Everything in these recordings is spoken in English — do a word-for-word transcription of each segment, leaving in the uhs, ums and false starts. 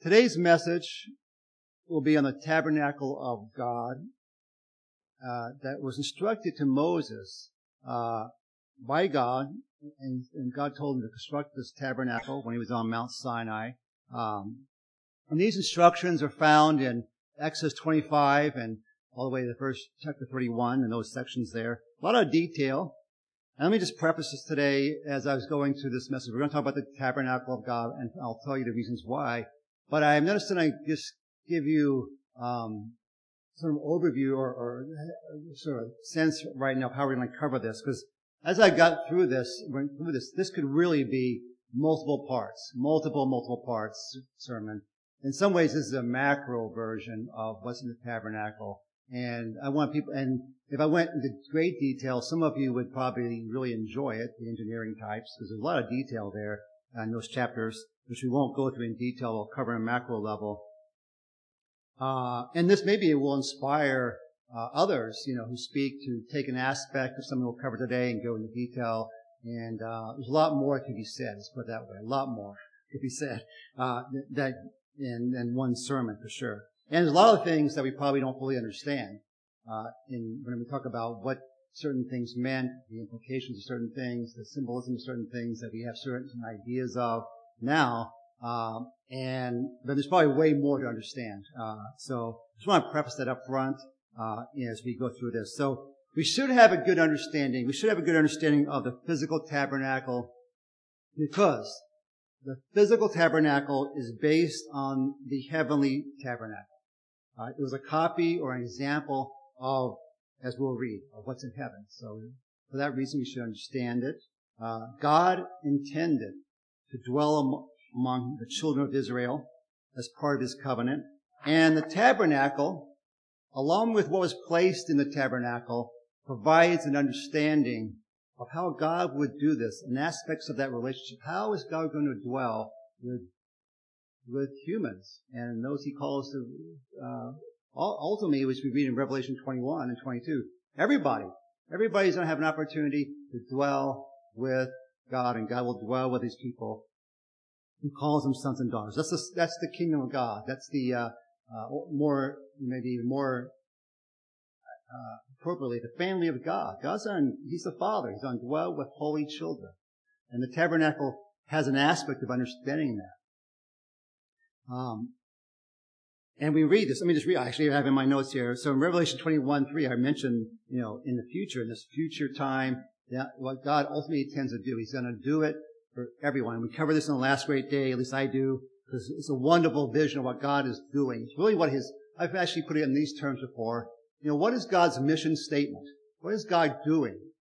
Today's message will be on the tabernacle of God uh, that was instructed to Moses uh, by God, and, and God told him to construct this tabernacle when he was on Mount Sinai. Um, and these instructions are found in Exodus twenty-five and all the way to the first chapter thirty-one and those sections there. A lot of detail. And let me just preface this today as I was going through this message. We're going to talk about the tabernacle of God, and I'll tell you the reasons why. But I'm just going to just give you um, sort of overview or, or sort of sense right now of how we're going to cover this. Because as I got through this, went through this, this could really be multiple parts, multiple, multiple parts sermon. In some ways, this is a macro version of what's in the tabernacle. And I want people, and if I went into great detail, some of you would probably really enjoy it, the engineering types, because there's a lot of detail there in those chapters, which we won't go through in detail. We'll cover on a macro level. Uh, and this maybe will inspire uh, others, you know, who speak to take an aspect of something we'll cover today and go into detail. And uh, there's a lot more that could be said. Let's put it that way. A lot more could be said uh, that in, in one sermon for sure. And there's a lot of things that we probably don't fully understand uh, in when we talk about what certain things meant, the implications of certain things, the symbolism of certain things that we have certain ideas of now. Um, and but there's probably way more to understand. Uh, so I just want to preface that up front uh, as we go through this. So we should have a good understanding. We should have a good understanding of the physical tabernacle because the physical tabernacle is based on the heavenly tabernacle. Uh, it was a copy or an example of, as we'll read, of what's in heaven. So for that reason, we should understand it. Uh, God intended to dwell am- among the children of Israel as part of his covenant. And the tabernacle, along with what was placed in the tabernacle, provides an understanding of how God would do this and aspects of that relationship. How is God going to dwell with with humans and those he calls to, uh, ultimately, which we read in Revelation twenty-one and twenty-two, everybody, everybody's going to have an opportunity to dwell with God, and God will dwell with his people. He calls them sons and daughters. That's the, that's the kingdom of God. That's the, uh, uh, more, maybe more, uh, appropriately, the family of God. God's on, he's the Father. He's on dwell with holy children. And the tabernacle has an aspect of understanding that. Um, and we read this. Let me just read. Actually, I have in my notes here. So in Revelation twenty-one three, I mentioned, you know, in the future, in this future time, that what God ultimately intends to do. He's going to do it for everyone. We cover this on the last great day. At least I do, because it's a wonderful vision of what God is doing. It's really what his. I've actually put it in these terms before. You know, what is God's mission statement? What is God doing?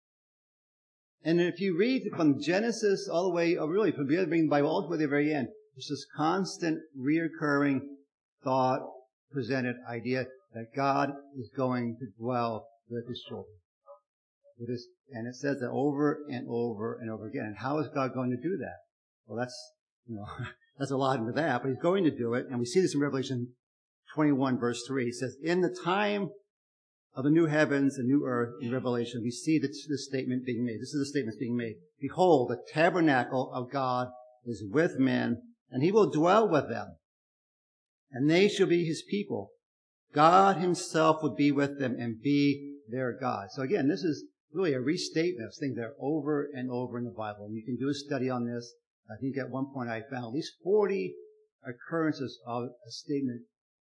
And if you read from Genesis all the way, or really from the beginning of the Bible all the way to the very end, it's this constant, reoccurring thought, presented idea that God is going to dwell with his children. With his, and it says that over and over and over again. And how is God going to do that? Well, that's, you know, that's a lot into that, but he's going to do it. And we see this in Revelation twenty-one verse three. It says, in the time of the new heavens and new earth in Revelation, we see this, this statement being made. This is the statement being made. Behold, the tabernacle of God is with men, and he will dwell with them, and they shall be his people. God himself would be with them and be their God. So again, this is really a restatement of things that are over and over in the Bible. And you can do a study on this. I think at one point I found at least forty occurrences of a statement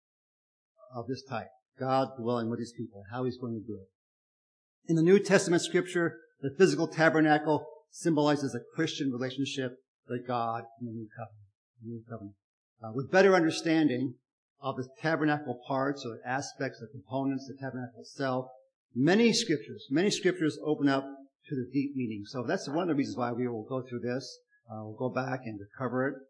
of this type. God dwelling with his people, how he's going to do it. In the New Testament scripture, the physical tabernacle symbolizes a Christian relationship with God in the New Covenant. New covenant. Uh, with better understanding of the tabernacle parts or aspects or components, the tabernacle itself, many scriptures, many scriptures open up to the deep meaning. So that's one of the reasons why we will go through this. Uh, we'll go back and cover it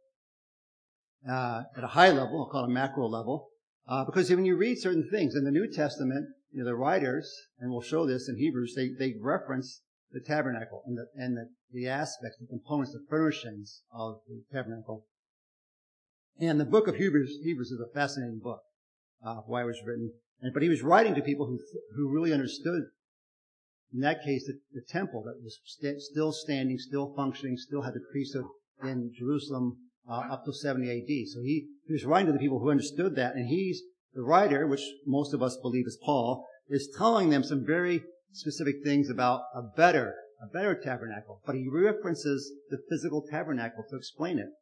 uh, at a high level, we'll call it a macro level, uh, because when you read certain things in the New Testament, you know, the writers, and we'll show this in Hebrews, they, they reference the tabernacle and the and the, the aspects, the components, the furnishings of the tabernacle. And the book of Hebrews, Hebrews is a fascinating book, uh, why it was written. And, but he was writing to people who who really understood, in that case, the, the temple that was st- still standing, still functioning, still had the priesthood in Jerusalem uh, up to seventy A D. So he, he was writing to the people who understood that, and he's the writer, which most of us believe is Paul, is telling them some very specific things about a better, a better tabernacle. But he references the physical tabernacle to explain it.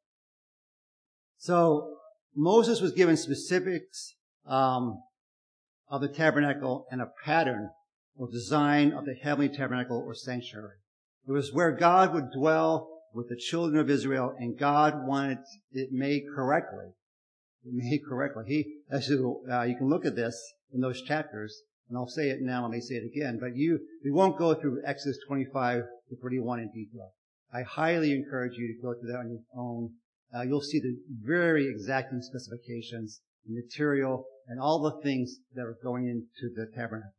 So Moses was given specifics um, of the tabernacle and a pattern or design of the heavenly tabernacle or sanctuary. It was where God would dwell with the children of Israel, and God wanted it made correctly. Made correctly. He, actually, uh, you can look at this in those chapters, and I'll say it now, I may say it again, but you, we won't go through Exodus twenty-five to thirty-one in detail. I highly encourage you to go through that on your own. Uh, you'll see the very exacting specifications, the material, and all the things that are going into the tabernacle.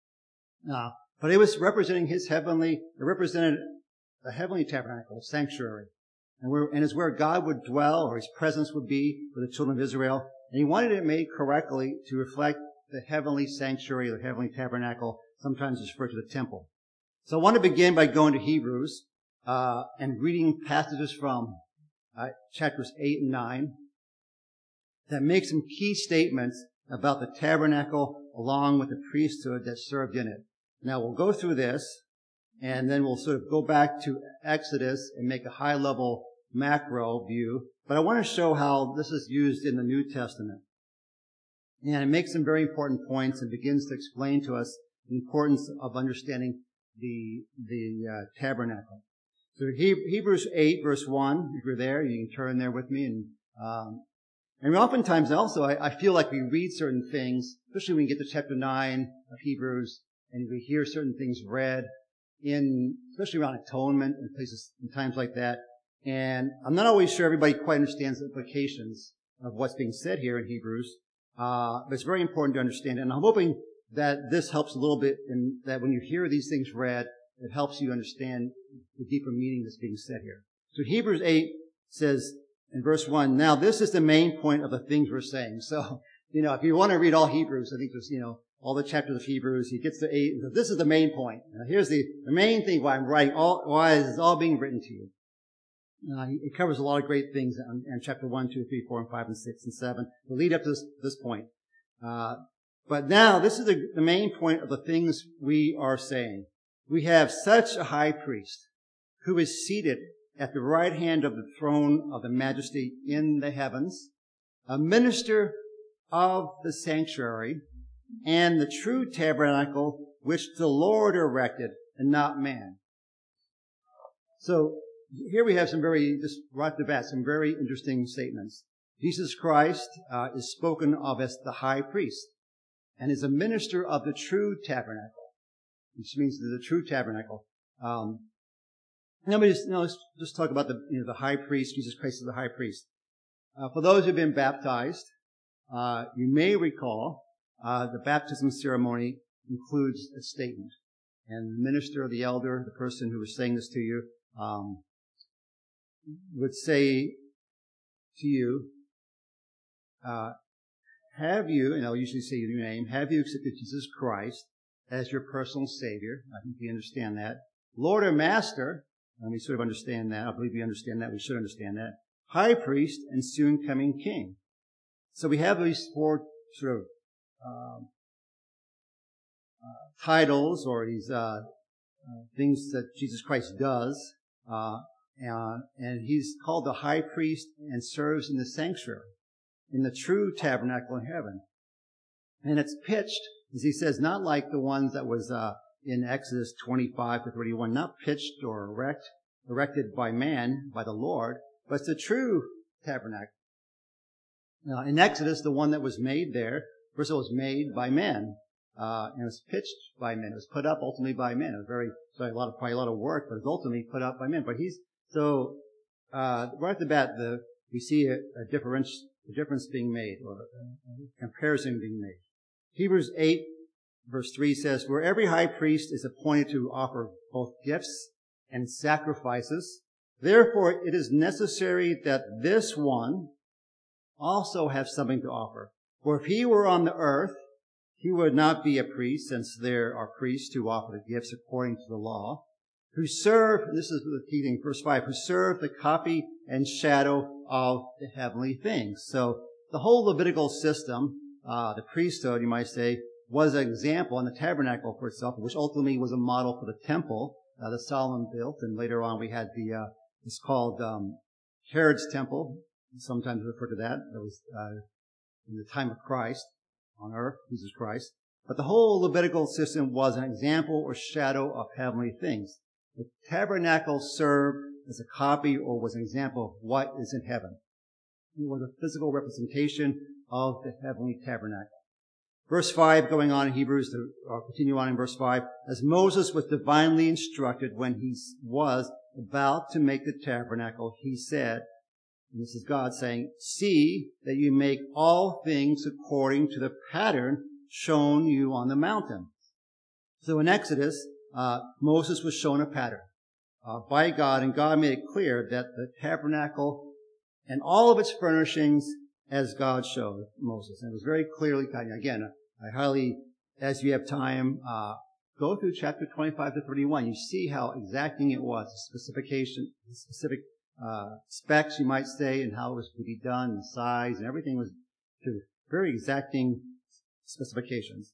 Uh, but it was representing his heavenly, it represented the heavenly tabernacle, sanctuary. And, we're, and it's where God would dwell, or his presence would be for the children of Israel. And he wanted it made correctly to reflect the heavenly sanctuary, the heavenly tabernacle, sometimes referred to the temple. So I want to begin by going to Hebrews, uh, and reading passages from, uh, chapters eight and nine that make some key statements about the tabernacle along with the priesthood that served in it. Now we'll go through this, and then we'll sort of go back to Exodus and make a high-level macro view. But I want to show how this is used in the New Testament. And it makes some very important points and begins to explain to us the importance of understanding the the uh, tabernacle. So he, Hebrews eight, verse one, if you're there, you can turn there with me. And um, and oftentimes also, I, I feel like we read certain things, especially when we get to chapter nine of Hebrews, and we hear certain things read, in, especially around atonement and places and times like that. And I'm not always sure everybody quite understands the implications of what's being said here in Hebrews. Uh, but it's very important to understand. And I'm hoping that this helps a little bit in that when you hear these things read, it helps you understand the deeper meaning that's being said here. So Hebrews eight says in verse one, now this is the main point of the things we're saying. So, you know, if you want to read all Hebrews, I think there's, you know, all the chapters of Hebrews, he gets to eight, and says, this is the main point. Now, here's the, the main thing why I'm writing, all, why this is all being written to you. Uh, it covers a lot of great things in, in chapter one, two, three, four, and five, and six, and seven, to lead up to this, this point. Uh, but now, this is the, the main point of the things we are saying. We have such a high priest who is seated at the right hand of the throne of the majesty in the heavens, a minister of the sanctuary, and the true tabernacle which the Lord erected and not man. So here we have some very, just right off the bat, some very interesting statements. Jesus Christ uh, is spoken of as the high priest and is a minister of the true tabernacle, which means the true tabernacle. Um, let me just, you know, let's just talk about the, you know, the high priest. Jesus Christ is the high priest. Uh, for those who have been baptized, uh, you may recall Uh, the baptism ceremony includes a statement. And the minister or the elder, the person who was saying this to you, um, would say to you, uh, have you, and I'll usually say your name, have you accepted Jesus Christ as your personal Savior? I think we understand that. Lord or Master, and we sort of understand that. I believe we understand that. We should understand that. High Priest and soon coming King. So we have these four sort of Um, uh, titles or these uh, uh, things that Jesus Christ does, uh, and, and he's called the high priest and serves in the sanctuary, in the true tabernacle in heaven. And it's pitched, as he says, not like the ones that was uh, in Exodus twenty-five to thirty-one, not pitched or erect, erected by man, by the Lord, but it's the true tabernacle. Now, in Exodus, the one that was made there, first of all, it was made by men, uh, and it was pitched by men. It was put up ultimately by men. It was very, sorry, a lot of, probably a lot of work, but it was ultimately put up by men. But he's, so, uh, right off the bat, the, we see a, a difference, a difference being made, or a, a comparison being made. Hebrews eight, verse three says, where every high priest is appointed to offer both gifts and sacrifices, therefore it is necessary that this one also have something to offer. For if he were on the earth, he would not be a priest, since there are priests who offer the gifts according to the law, who serve, and this is the key thing, verse five, who serve the copy and shadow of the heavenly things. So the whole Levitical system, uh, the priesthood, you might say, was an example in the tabernacle for itself, which ultimately was a model for the temple uh, that Solomon built. And later on we had the, uh, it's called um, Herod's temple, sometimes referred to that. That was uh, in the time of Christ on earth, Jesus Christ. But the whole Levitical system was an example or shadow of heavenly things. The tabernacle served as a copy or was an example of what is in heaven. It was a physical representation of the heavenly tabernacle. Verse five, going on in Hebrews, to uh, continue on in verse five, as Moses was divinely instructed when he was about to make the tabernacle, he said, and this is God saying, see that you make all things according to the pattern shown you on the mountain. So in Exodus, uh, Moses was shown a pattern uh, by God, and God made it clear that the tabernacle and all of its furnishings as God showed Moses. And it was very clearly, again, I highly, as you have time, uh, go through chapter twenty-five to thirty-one. You see how exacting it was, the specification, the specific uh, specs, you might say, and how it was to be done, and size, and everything was to very exacting specifications.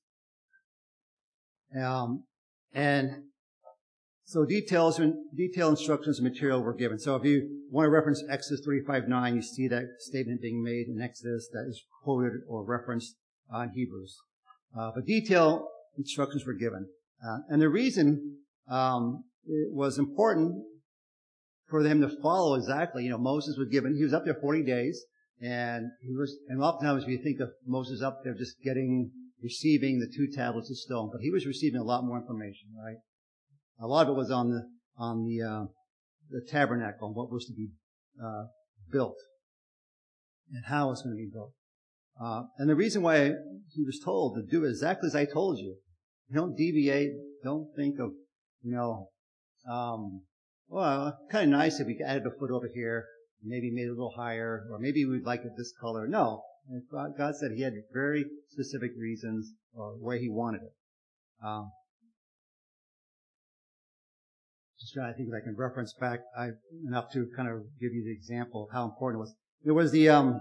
Um, and so details and detailed instructions and material were given. So if you want to reference Exodus thirty-five nine, you see that statement being made in Exodus that is quoted or referenced uh, in Hebrews. Uh, but detailed instructions were given. Uh, and the reason um, it was important for them to follow exactly, you know, Moses was given, he was up there forty days, and he was, and oftentimes we think of Moses up there just getting, receiving the two tablets of stone, but he was receiving a lot more information, right? A lot of it was on the, on the, uh, the tabernacle, what was to be, uh, built, and how it's going to be built. Uh, and the reason why he was told to do exactly as I told you, don't deviate, don't think of, you know, um, well, kind of nice if we added a foot over here, maybe made it a little higher, or maybe we'd like it this color. No. God said he had very specific reasons or where he wanted it. Um, just trying to think if I can reference back I, enough to kind of give you the example of how important it was. There was the, um,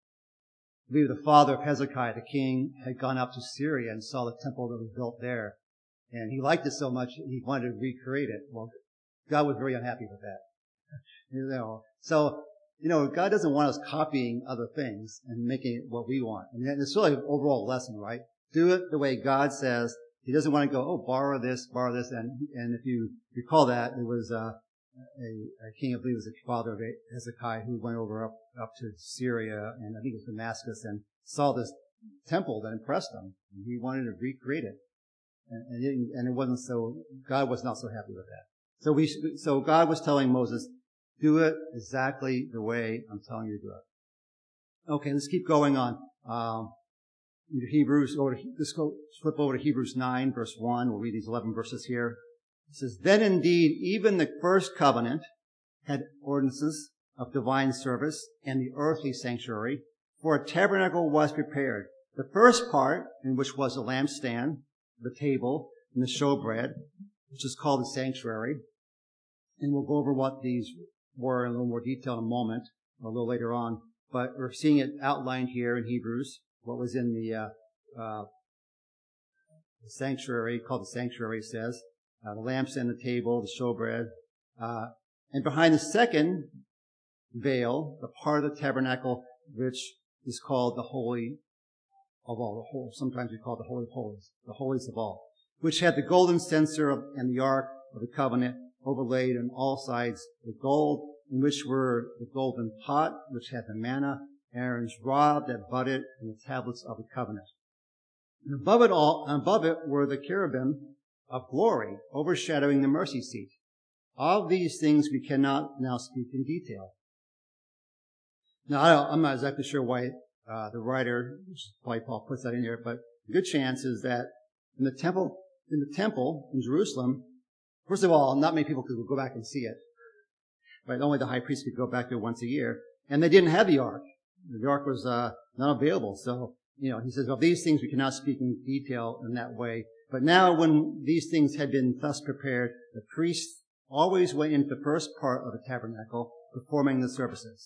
I believe the father of Hezekiah, the king, had gone up to Syria and saw the temple that was built there. And he liked it so much, he wanted to recreate it. Well, God was very unhappy with that. You know, so, you know, God doesn't want us copying other things and making it what we want. I mean, it's really an overall lesson, right? Do it the way God says. He doesn't want to go, oh, borrow this, borrow this. And, and if you recall that, there was uh, a, a king, I believe it was the father of Hezekiah, who went over up, up to Syria, and I think it was Damascus, and saw this temple that impressed him. And he wanted to recreate it. And, and, it, and it wasn't so, God was not so happy with that. So we, so God was telling Moses, do it exactly the way I'm telling you to do it. Okay, let's keep going on. Um, Hebrews, over to, let's go flip over to Hebrews nine, verse one. We'll read these eleven verses here. It says, then indeed, even the first covenant had ordinances of divine service and the earthly sanctuary, for a tabernacle was prepared. The first part, in which was the lampstand, the table, and the showbread, which is called the sanctuary. And we'll go over what these were in a little more detail in a moment, or a little later on. But we're seeing it outlined here in Hebrews, what was in the, uh, uh, the sanctuary, called the sanctuary, it says. Uh, the lampstand, the table, the showbread. Uh, and behind the second veil, the part of the tabernacle which is called the Holy of All, the whole, sometimes we call it the Holy of Holies, the holiest of all, which had the golden censer of, and the ark of the covenant overlaid on all sides with gold, in which were the golden pot, which had the manna, Aaron's rod that budded, and the tablets of the covenant. And above it all, above it were the cherubim of glory, overshadowing the mercy seat. Of these things we cannot now speak in detail. Now, I don't, I'm not exactly sure why uh, the writer, probably Paul, puts that in here, but a good chance is that in the temple, in the temple in Jerusalem, first of all, not many people could go back and see it. Right? Only the high priest could go back there once a year. And they didn't have the ark. The ark was uh, not available. So, you know, he says, well, these things we cannot speak in detail in that way. But now when these things had been thus prepared, the priest always went into the first part of the tabernacle performing the services.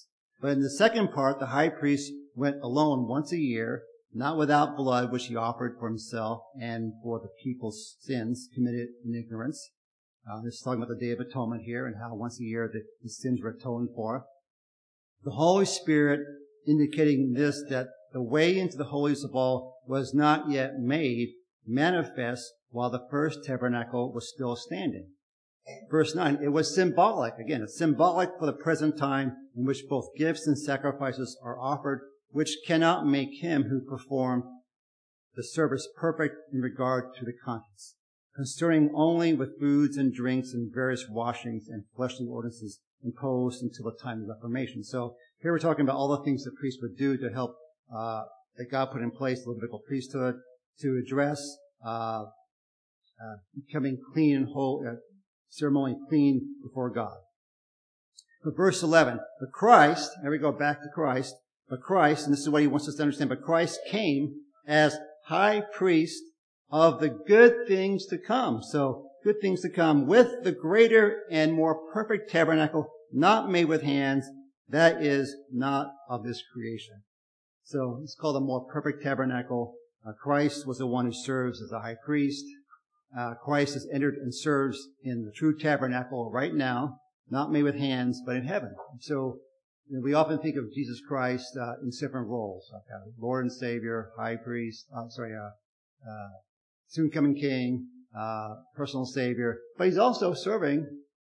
But in the second part, the high priest went alone once a year, not without blood, which he offered for himself and for the people's sins committed in ignorance. Uh, this is talking about the Day of Atonement here and how once a year the, the sins were atoned for. The Holy Spirit indicating this, that the way into the holiest of all was not yet made manifest while the first tabernacle was still standing. Verse nine, it was symbolic. Again, it's symbolic for the present time in which both gifts and sacrifices are offered, which cannot make him who performed the service perfect in regard to the conscience, concerning only with foods and drinks and various washings and fleshly ordinances imposed until the time of Reformation. So here we're talking about all the things the priest would do to help, uh, that God put in place, the Levitical priesthood, to address, uh, uh, becoming clean and whole, uh, ceremonially clean before God. But verse eleven, but Christ, there we go back to Christ, but Christ, and this is what he wants us to understand, but Christ came as high priest of the good things to come. So, good things to come with the greater and more perfect tabernacle, not made with hands, that is not of this creation. So, it's called a more perfect tabernacle. Uh, Christ was the one who serves as a high priest. Uh, Christ has entered and serves in the true tabernacle right now, not made with hands, but in heaven. So, you know, we often think of Jesus Christ uh, in different roles, like uh, Lord and Savior, High Priest, uh, sorry, uh, uh, soon-coming King, uh, personal Savior. But he's also serving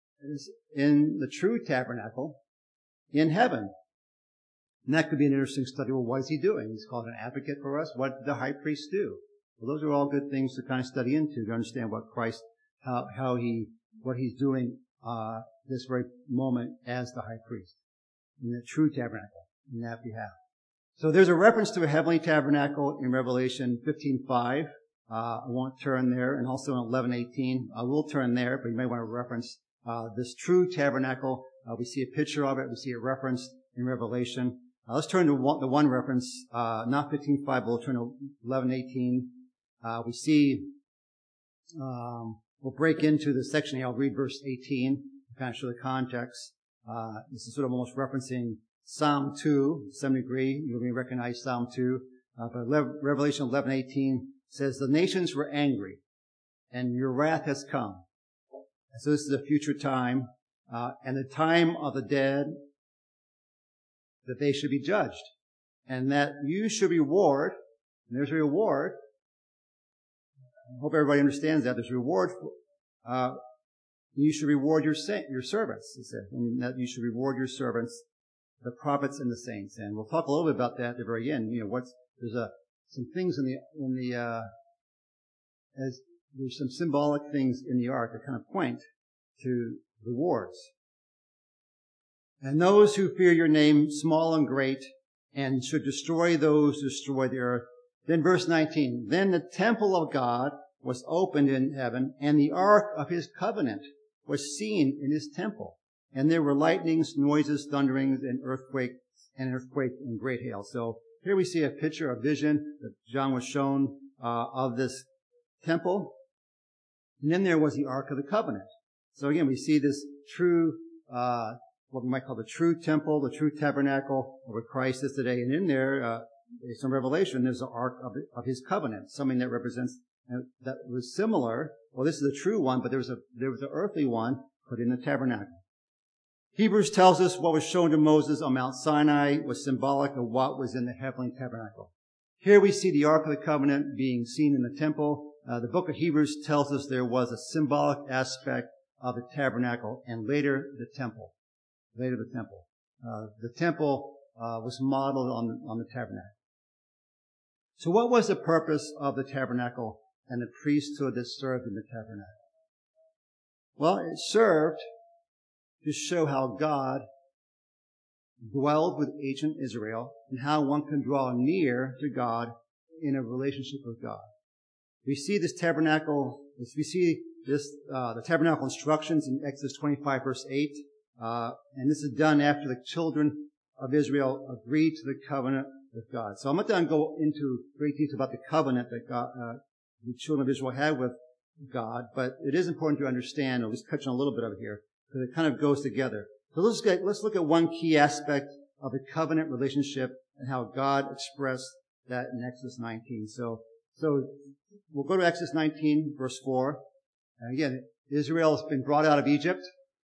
in the true tabernacle in heaven. And that could be an interesting study. Well, what is he doing? He's called an advocate for us. What did the high priest do? Well, those are all good things to kind of study into, to understand what Christ, how, how he, what he's doing, uh, this very moment as the high priest in the true tabernacle in that behalf. So there's a reference to a heavenly tabernacle in Revelation fifteen five. Uh, I won't turn there, and also in eleven eighteen. I will turn there, but you may want to reference, uh, this true tabernacle. Uh, we see a picture of it. We see it referenced in Revelation. Uh, let's turn to one, the one reference, uh, not fifteen five, but we'll turn to eleven eighteen. Uh, we see, um, we'll break into the section here. I'll read verse eighteen to kind of show the context. Uh, this is sort of almost referencing Psalm two, to some degree. You may recognize Psalm two. Uh, but Revelation eleven eighteen says, the nations were angry, and your wrath has come. And so this is a future time, uh, and the time of the dead, that they should be judged, and that you should reward, and there's a reward. I hope everybody understands that. There's a reward for, uh, you should reward your sa- your servants, he said, and that you should reward your servants, the prophets and the saints. And we'll talk a little bit about that at the very end. You know, what's, there's a, some things in the, in the, uh, as, there's some symbolic things in the ark that kind of point to rewards. And those who fear your name, small and great, and should destroy those who destroy the earth. Then verse nineteen, then the temple of God was opened in heaven, and the ark of his covenant was seen in his temple. And there were lightnings, noises, thunderings, and earthquake, and earthquake and great hail. So here we see a picture, a vision that John was shown uh, of this temple. And then there was the Ark of the Covenant. So again, we see this true, uh, what we might call the true temple, the true tabernacle where Christ is today. And in there, uh, based on Revelation, there's the Ark of, of his covenant, something that represents, uh, that was similar. Well, this is the true one, but there was a, there was an earthly one put in the tabernacle. Hebrews tells us what was shown to Moses on Mount Sinai was symbolic of what was in the heavenly tabernacle. Here we see the Ark of the Covenant being seen in the temple. Uh, the book of Hebrews tells us there was a symbolic aspect of the tabernacle and later the temple. Later the temple. Uh, the temple uh, was modeled on, on the tabernacle. So what was the purpose of the tabernacle and the priesthood that served in the tabernacle? Well, it served to show how God dwelled with ancient Israel and how one can draw near to God in a relationship with God. We see this tabernacle, we see this, uh, the tabernacle instructions in Exodus twenty-five verse eight, uh, and this is done after the children of Israel agreed to the covenant with God. So I'm not going to go into great detail about the covenant that God, uh, the children of Israel had with God, but it is important to understand, I'll just touch on a little bit of it here, because it kind of goes together. So let's get, let's look at one key aspect of the covenant relationship and how God expressed that in Exodus nineteen. So, so we'll go to Exodus nineteen, verse four. And again, Israel has been brought out of Egypt,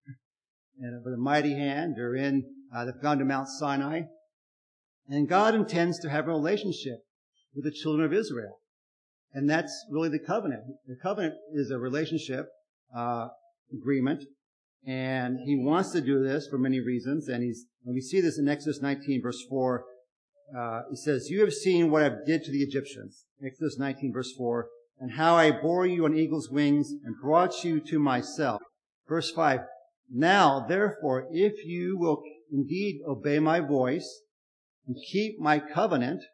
and with a mighty hand, they're in, uh, they've gone to Mount Sinai. And God intends to have a relationship with the children of Israel. And that's really the covenant. The covenant is a relationship, uh, agreement. And he wants to do this for many reasons. And he's, when we see this in Exodus nineteen, verse four, uh, he says, you have seen what I did to the Egyptians. Exodus nineteen, verse four, and how I bore you on eagle's wings and brought you to myself. Verse five, now, therefore, if you will indeed obey my voice and keep my covenant.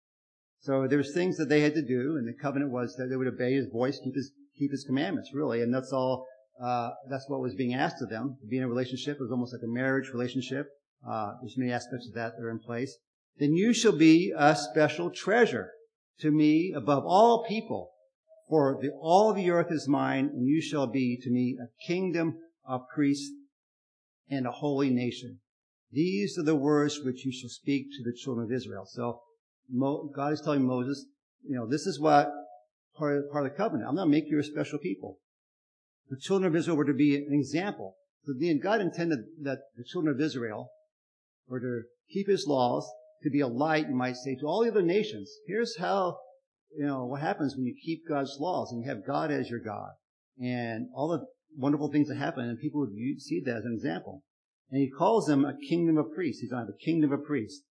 So there's things that they had to do, and the covenant was that they would obey his voice, keep his, keep his commandments, really. And that's all, uh, that's what was being asked of them. To be in a relationship, it was almost like a marriage relationship. Uh, there's many aspects of that that are in place. Then you shall be a special treasure to me above all people. For the, all the earth is mine, and you shall be to me a kingdom of priests and a holy nation. These are the words which you shall speak to the children of Israel. So Mo, God is telling Moses, you know, this is what part of, part of the covenant. I'm going to make you a special people. The children of Israel were to be an example. So God intended that the children of Israel were to keep his laws, to be a light, you might say, to all the other nations. Here's how, you know, what happens when you keep God's laws and you have God as your God. And all the wonderful things that happen, and people would see that as an example. And he calls them a kingdom of priests. He's on the kingdom of priests.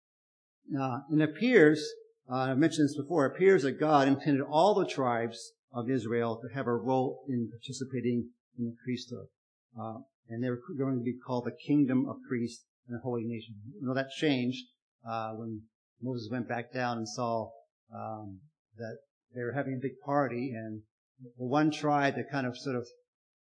Now, it appears, uh, I mentioned this before, it appears that God intended all the tribes of Israel to have a role in participating in the priesthood. Uh, and they were going to be called the kingdom of priests and a holy nation. You know, that changed uh, when Moses went back down and saw um, that they were having a big party, and the one tribe that kind of sort of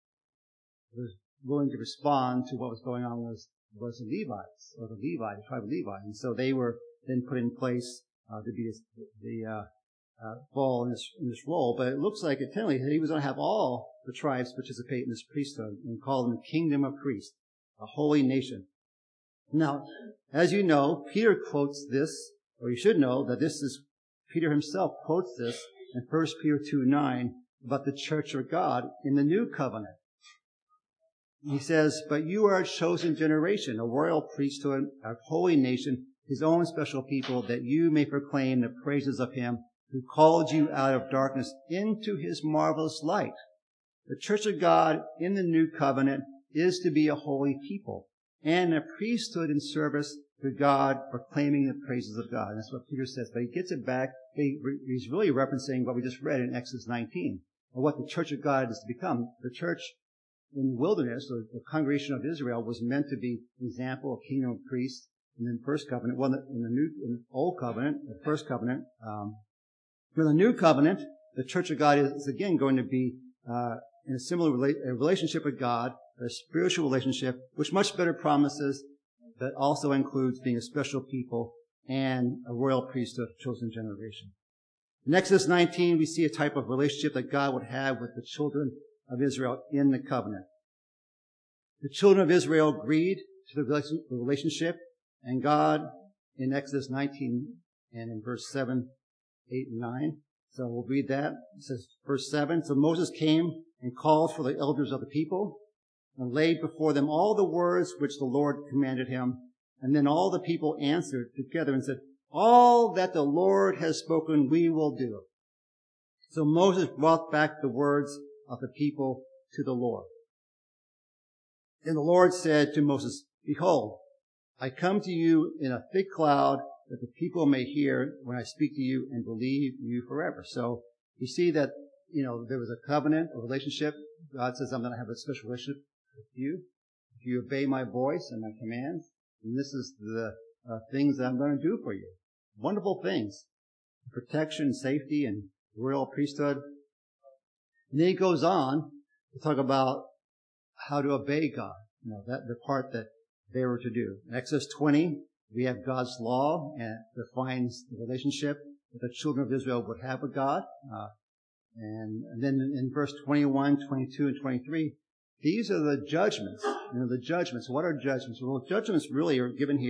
was willing to respond to what was going on was was the Levites, or the Levi, the tribe of Levi. And so they were then put in place uh, to be the uh, uh, fall in this, in this role. But it looks like, intently, he was going to have all the tribes participate in this priesthood and call them the kingdom of priests, a holy nation. Now, as you know, Peter quotes this, or you should know that this is, Peter himself quotes this in First Peter two nine about the church of God in the new covenant. He says, but you are a chosen generation, a royal priesthood, a holy nation, his own special people, that you may proclaim the praises of him who called you out of darkness into his marvelous light. The church of God in the new covenant is to be a holy people and a priesthood in service to God, proclaiming the praises of God. And that's what Peter says. But he gets it back. He's really referencing what we just read in Exodus nineteen, or what the church of God is to become. The church in the wilderness, or the congregation of Israel, was meant to be an example of kingdom of priests. And then first covenant, well, in the new, in the old covenant, the first covenant, um, for the new covenant, the church of God is, is again going to be uh, in a similar rela- a relationship with God, a spiritual relationship, which much better promises, that also includes being a special people and a royal priesthood, chosen generation. In Exodus nineteen, we see a type of relationship that God would have with the children of Israel in the covenant. The children of Israel agreed to the relationship, and God, in Exodus nineteen and in verse seven, eight, and nine, so we'll read that. It says, verse seven, so Moses came and called for the elders of the people and laid before them all the words which the Lord commanded him. And then all the people answered together and said, all that the Lord has spoken we will do. So Moses brought back the words of the people to the Lord. And the Lord said to Moses, behold, I come to you in a thick cloud, that the people may hear when I speak to you and believe you forever. So you see that, you know, there was a covenant, a relationship. God says, I'm going to have a special relationship with you if you obey my voice and my commands. And this is the uh, things that I'm going to do for you. Wonderful things. Protection, safety, and royal priesthood. And then he goes on to talk about how to obey God. You know, that the part that they were to do. In Exodus twenty, we have God's law, and it defines the relationship that the children of Israel would have with God. Uh, and, and then in verse twenty-one, twenty-two, and twenty-three, these are the judgments. You know, the judgments. What are judgments? Well, judgments really are given here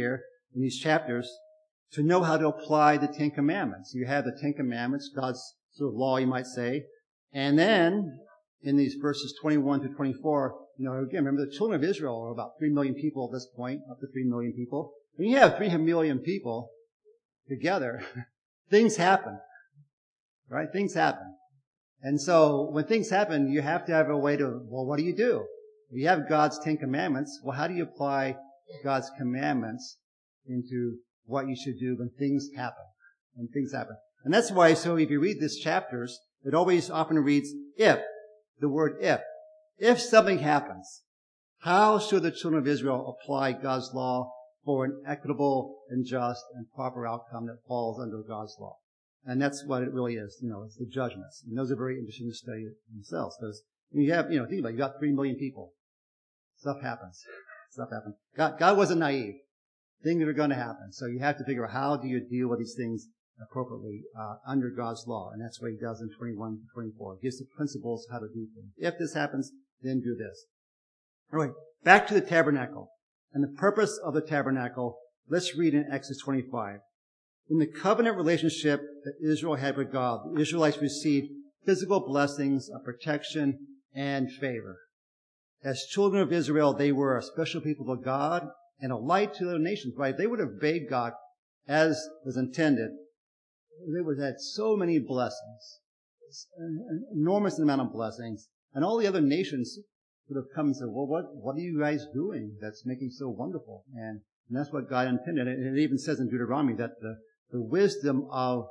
in these chapters to know how to apply the Ten Commandments. You have the Ten Commandments, God's sort of law, you might say. And then, in these verses twenty-one to twenty-four, you know, again, remember the children of Israel are about three million people at this point, up to three million people. When you have three million people together, things happen. Right? Things happen. And so, when things happen, you have to have a way to, well, what do you do? You have God's Ten Commandments. Well, how do you apply God's commandments into what you should do when things happen? When things happen. And that's why, so if you read these chapters, it always often reads, if. The word if. If something happens, how should the children of Israel apply God's law for an equitable and just and proper outcome that falls under God's law? And that's what it really is. You know, it's the judgments. And those are very interesting to study themselves. Because you have, you know, think about it. You got three million people. Stuff happens. Stuff happens. God, God wasn't naive. Things are going to happen. So you have to figure out how do you deal with these things appropriately uh, under God's law. And that's what he does in twenty-one to twenty-four. He gives the principles how to do things. If this happens, then do this. All right. Back to the tabernacle. And the purpose of the tabernacle, let's read in Exodus twenty-five. In the covenant relationship that Israel had with God, the Israelites received physical blessings of protection and favor. As children of Israel, they were a special people of God and a light to the nations, right? They would have obeyed God as was intended. They would have had so many blessings, an enormous amount of blessings, and all the other nations would have come and said, well, what, what are you guys doing that's making so wonderful? And, and that's what God intended. And it even says in Deuteronomy that the, the wisdom of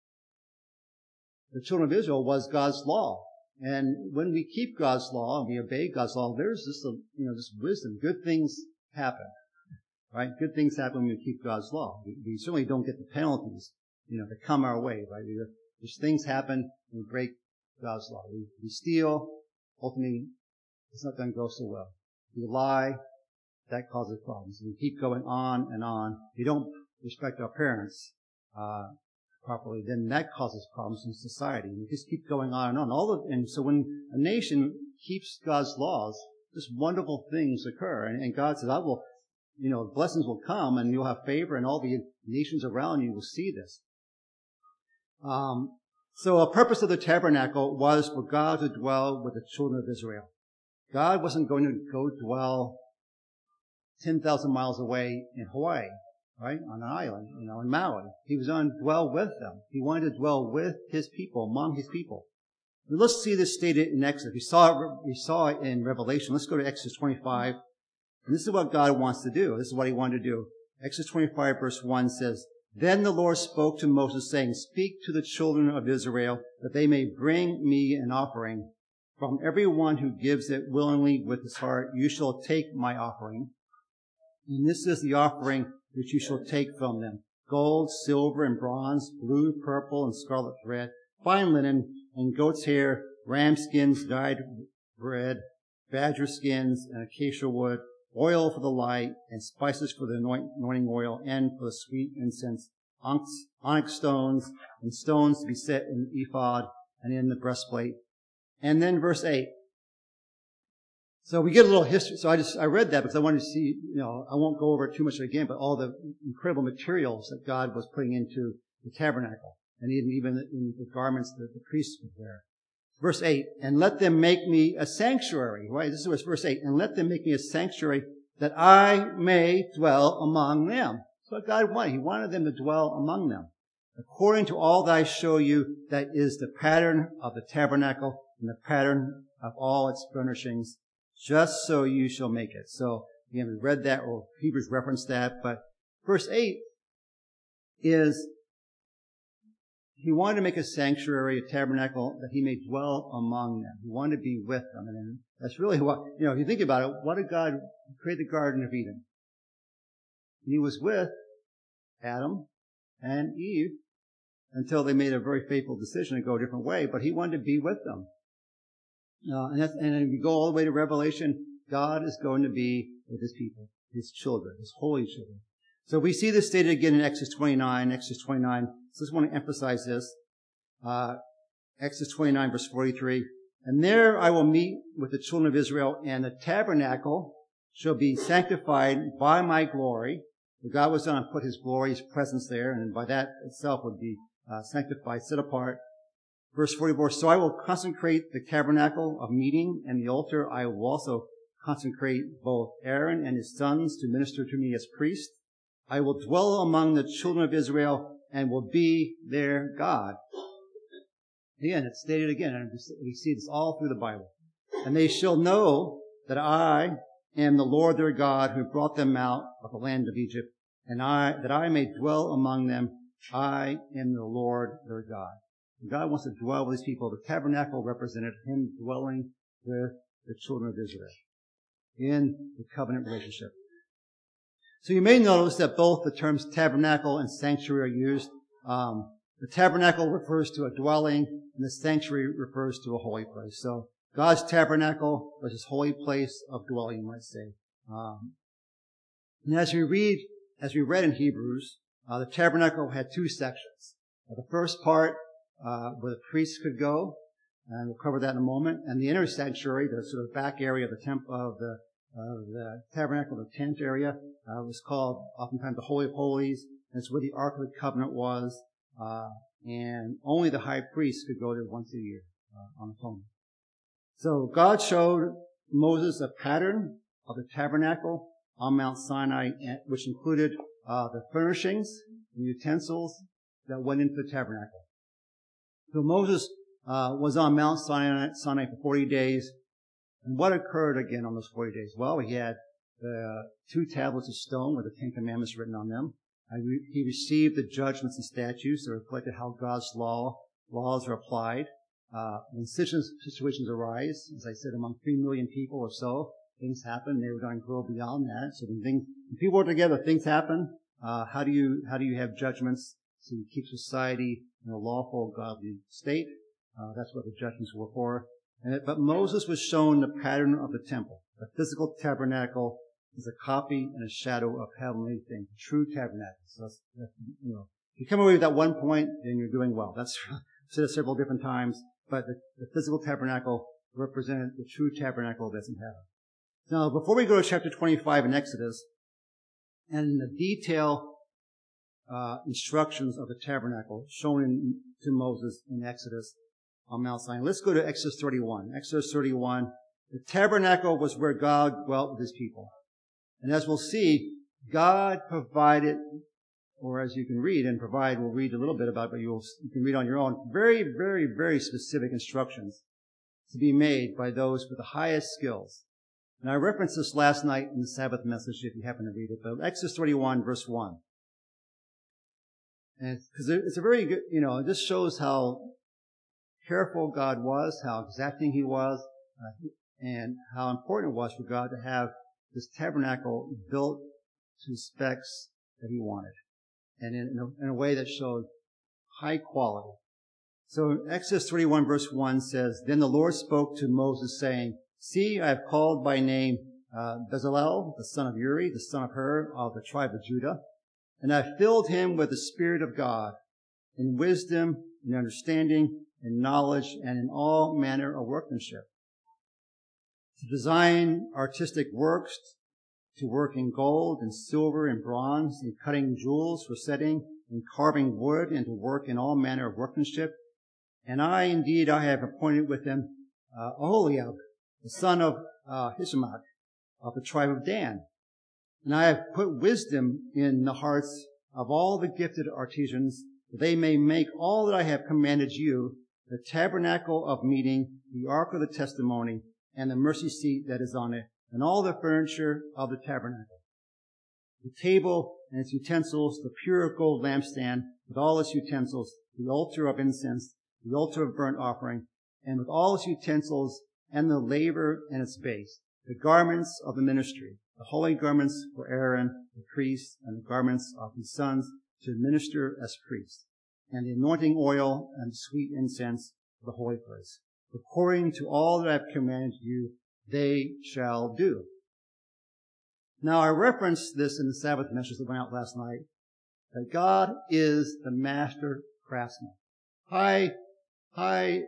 the children of Israel was God's law. And when we keep God's law and we obey God's law, there's this, you know, this wisdom. Good things happen, right? Good things happen when we keep God's law. We, we certainly don't get the penalties, you know, that come our way, right? There's things happen when we break God's law. We, we steal, ultimately, it's not going to go so well. We lie, that causes problems. We keep going on and on. We don't respect our parents, uh, properly, then that causes problems in society. And we just keep going on and on. All of, and so when a nation keeps God's laws, just wonderful things occur. And, and God says, I will, you know, blessings will come and you'll have favor and all the nations around you will see this. Um, so a purpose of the tabernacle was for God to dwell with the children of Israel. God wasn't going to go dwell ten thousand miles away in Hawaii. Right? On an island, you know, in Maui. He was going to dwell with them. He wanted to dwell with his people, among his people. And let's see this stated in Exodus. We saw it, we saw it in Revelation. Let's go to Exodus twenty-five. And this is what God wants to do. This is what he wanted to do. Exodus twenty-five verse one says, Then the Lord spoke to Moses, saying, Speak to the children of Israel, that they may bring me an offering. From every one who gives it willingly with his heart, you shall take my offering. And this is the offering which you shall take from them: gold, silver, and bronze, blue, purple, and scarlet thread, fine linen, and goat's hair, ram skins, dyed red, badger skins, and acacia wood, oil for the light, and spices for the anointing oil, and for the sweet incense, onyx, onyx stones, and stones to be set in the ephod and in the breastplate. And then verse eight. So we get a little history. So I just, I read that because I wanted to see, you know, I won't go over it too much again, but all the incredible materials that God was putting into the tabernacle. And even, even in the garments that the priests would wear. Verse eight, and let them make me a sanctuary. Right? This is verse eight. And let them make me a sanctuary that I may dwell among them. That's what God wanted. He wanted them to dwell among them. According to all that I show you, that is the pattern of the tabernacle and the pattern of all its furnishings. Just so you shall make it. So, again, we read that, or Hebrews referenced that, but verse eight is, he wanted to make a sanctuary, a tabernacle, that he may dwell among them. He wanted to be with them. And that's really what, you know, if you think about it, why did God create the Garden of Eden? He was with Adam and Eve until they made a very fateful decision to go a different way, but he wanted to be with them. Uh, and, that's, and if you go all the way to Revelation, God is going to be with his people, his children, his holy children. So we see this stated again in Exodus twenty-nine, Exodus twenty-nine. So I just want to emphasize this. Uh, Exodus twenty-nine verse forty-three. And there I will meet with the children of Israel, and the tabernacle shall be sanctified by my glory. God was going to put his glory, his presence there, and by that itself would be uh, sanctified, set apart. Verse forty-four, so I will consecrate the tabernacle of meeting and the altar. I will also consecrate both Aaron and his sons to minister to me as priests. I will dwell among the children of Israel and will be their God. Again, it's stated again, and we see this all through the Bible. And they shall know that I am the Lord their God who brought them out of the land of Egypt, and I, that I may dwell among them. I am the Lord their God. And God wants to dwell with these people. The tabernacle represented him dwelling with the children of Israel in the covenant relationship. So you may notice that both the terms tabernacle and sanctuary are used. Um, the tabernacle refers to a dwelling, and the sanctuary refers to a holy place. So God's tabernacle was his holy place of dwelling, you might say. Um, and as we read, as we read in Hebrews, uh, the tabernacle had two sections. Uh, the first part, uh, where the priests could go, and we'll cover that in a moment. And the inner sanctuary, the sort of back area of the temple, of the, of the tabernacle, the tent area, uh, was called oftentimes the Holy of Holies. That's where the Ark of the Covenant was. Uh, and only the high priest could go there once a year, uh, on atonement. So God showed Moses a pattern of the tabernacle on Mount Sinai, which included uh, the furnishings and utensils that went into the tabernacle. So Moses uh, was on Mount Sinai, Sinai for forty days. And what occurred again on those forty days? Well, he had the two tablets of stone with the Ten Commandments written on them. Uh, he received the judgments and statutes that reflected how God's law laws are applied. Uh, when situations arise, as I said, among three million people or so, things happen. They were going to grow beyond that. So when, things, when people work together, things happen. Uh, how do you how do you have judgments to keep society in a lawful, godly state? Uh, that's what the judgments were for. And it, but Moses was shown the pattern of the temple. The physical tabernacle is a copy and a shadow of heavenly things. True tabernacle. So that's, that's, you know, if you come away with that one point, then you're doing well. That's said it several different times. But the, the physical tabernacle represented the true tabernacle that's in heaven. Now, before we go to chapter twenty-five in Exodus, and the detailed uh, instructions of the tabernacle shown in, to Moses in Exodus on Mount Sinai, let's go to Exodus thirty-one. Exodus thirty-one, the tabernacle was where God dwelt with his people. And as we'll see, God provided, or as you can read and provide, we'll read a little bit about it, but you'll, you can read on your own, very, very, very specific instructions to be made by those with the highest skills. And I referenced this last night in the Sabbath message if you happen to read it, but Exodus thirty-one, verse one. And because it's a very good, you know, it just shows how careful God was, how exacting he was, uh, and how important it was for God to have this tabernacle built to the specs that he wanted, and in, in, a, in a way that showed high quality. So Exodus thirty-one verse one says, Then the Lord spoke to Moses saying, See, I have called by name uh, Bezalel, the son of Uri, the son of Hur, of the tribe of Judah, and I filled him with the Spirit of God, in wisdom, in understanding, in knowledge, and in all manner of workmanship, to design artistic works, to work in gold and silver and bronze, in cutting jewels for setting, in carving wood, and to work in all manner of workmanship. And I, indeed, I have appointed with him uh, Oholiab, the son of uh, Hisamach, of the tribe of Dan. And I have put wisdom in the hearts of all the gifted artisans, that they may make all that I have commanded you, the tabernacle of meeting, the ark of the testimony, and the mercy seat that is on it, and all the furniture of the tabernacle, the table and its utensils, the pure gold lampstand with all its utensils, the altar of incense, the altar of burnt offering, and with all its utensils, and the laver and its base, the garments of the ministry, the holy garments for Aaron, the priest, and the garments of his sons to minister as priests, and the anointing oil and sweet incense for the holy place. According to all that I have commanded you, they shall do. Now, I referenced this in the Sabbath message that went out last night, that God is the master craftsman. High, high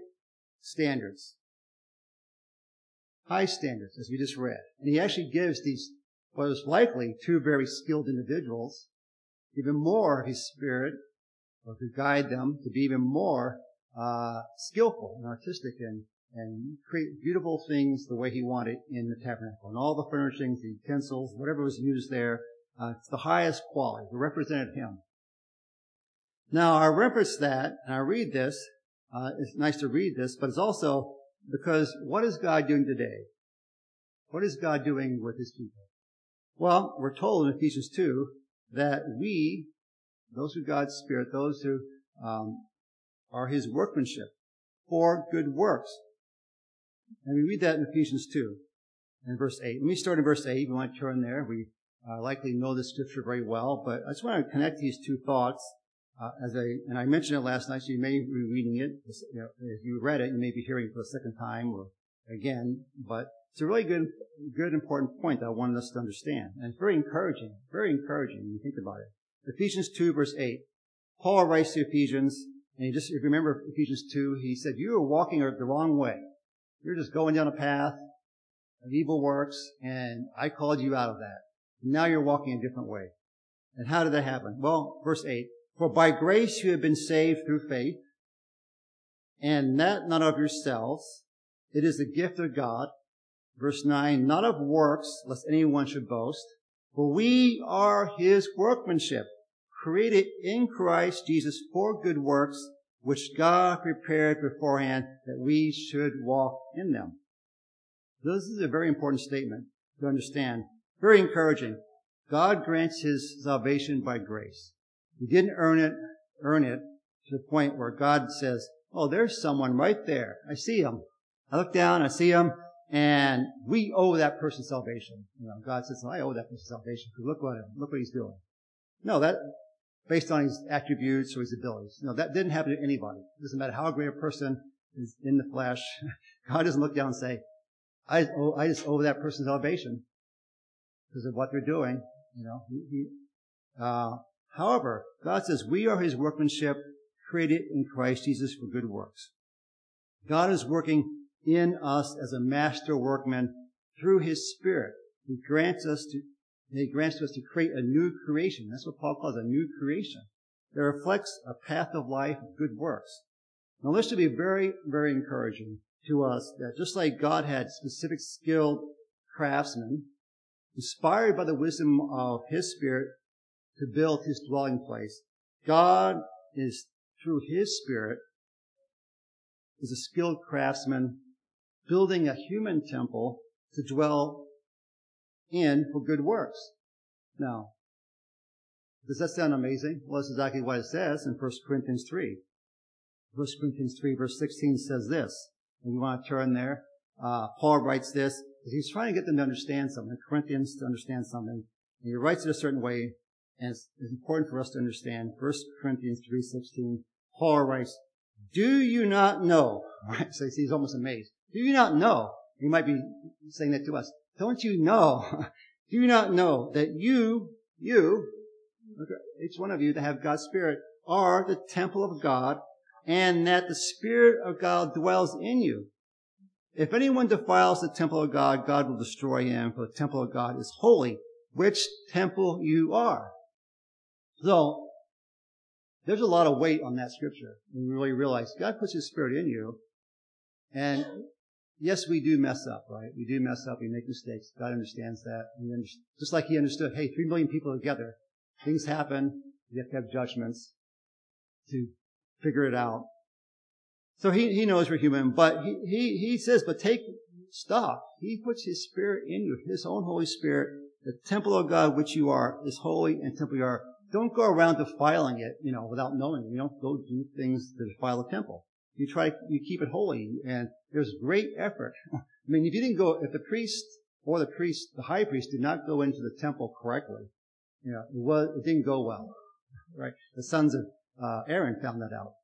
standards. High standards, as we just read. And he actually gives these But it was likely two very skilled individuals, even more of his Spirit, or to guide them to be even more uh skillful and artistic and, and create beautiful things the way he wanted in the tabernacle. And all the furnishings, the utensils, whatever was used there, uh, it's the highest quality. It represented him. Now, I reference that, and I read this. Uh, it's nice to read this, but it's also because what is God doing today? What is God doing with his people? Well, we're told in Ephesians two that we, those who God's Spirit, those who um, are his workmanship, for good works. And we read that in Ephesians two, in verse eight. Let me start in verse eight. If you want to turn there, we uh, likely know this scripture very well, but I just want to connect these two thoughts. Uh, as I, and I mentioned it last night, so you may be reading it. You know, if you read it, you may be hearing it for the second time or again, but it's a really good, good, important point that I wanted us to understand. And it's very encouraging, very encouraging when you think about it. Ephesians two, verse eight. Paul writes to Ephesians, and you just, if you remember Ephesians two, he said, you are walking the wrong way. You're just going down a path of evil works, and I called you out of that. Now you're walking a different way. And how did that happen? Well, verse eight. For by grace you have been saved through faith, and that not of yourselves. It is the gift of God. Verse nine, not of works, lest anyone should boast. For we are his workmanship, created in Christ Jesus for good works, which God prepared beforehand that we should walk in them. This is a very important statement to understand. Very encouraging. God grants his salvation by grace. We didn't earn it, earn it to the point where God says, oh, there's someone right there. I see him. I look down, I see him, and we owe that person salvation. You know, God says, I owe that person salvation because look what, look what he's doing. No, that, based on his attributes or his abilities. No, that didn't happen to anybody. It doesn't matter how great a person is in the flesh. God doesn't look down and say, I owe, I just owe that person salvation because of what they're doing. You know, he, he uh, However, God says we are his workmanship, created in Christ Jesus for good works. God is working in us as a master workman through his Spirit. He grants us to, he grants us to create a new creation. That's what Paul calls a new creation. That reflects a path of life of good works. Now this should be very, very encouraging to us that just like God had specific skilled craftsmen, inspired by the wisdom of his Spirit, to build his dwelling place. God is, through his Spirit, is a skilled craftsman building a human temple to dwell in for good works. Now, does that sound amazing? Well, that's exactly what it says in First Corinthians three. First Corinthians three, verse sixteen says this. And you want to turn there. Uh, Paul writes this. He's trying to get them to understand something, the Corinthians to understand something. And he writes it a certain way. And it's important for us to understand. First Corinthians three sixteen, Paul writes, do you not know? Right? So he's almost amazed. Do you not know? He might be saying that to us. Don't you know? Do you not know that you, you, each one of you that have God's Spirit, are the temple of God, and that the Spirit of God dwells in you? If anyone defiles the temple of God, God will destroy him, for the temple of God is holy, which temple you are. So, there's a lot of weight on that scripture. We really realize God puts his Spirit in you. And yes, we do mess up, right? We do mess up. We make mistakes. God understands that. And just like he understood, hey, three million people together, things happen. You have to have judgments to figure it out. So he, he knows we're human, but he, he, he says, but take stock. He puts his Spirit in you, his own Holy Spirit. The temple of God, which you are, is holy, and temple you are. Don't go around defiling it, you know, without knowing it. You don't go do things to defile a temple. You try, you keep it holy, and there's great effort. I mean, if you didn't go, if the priest or the priest, the high priest did not go into the temple correctly, you know, it was, it didn't go well, right? The sons of uh, Aaron found that out.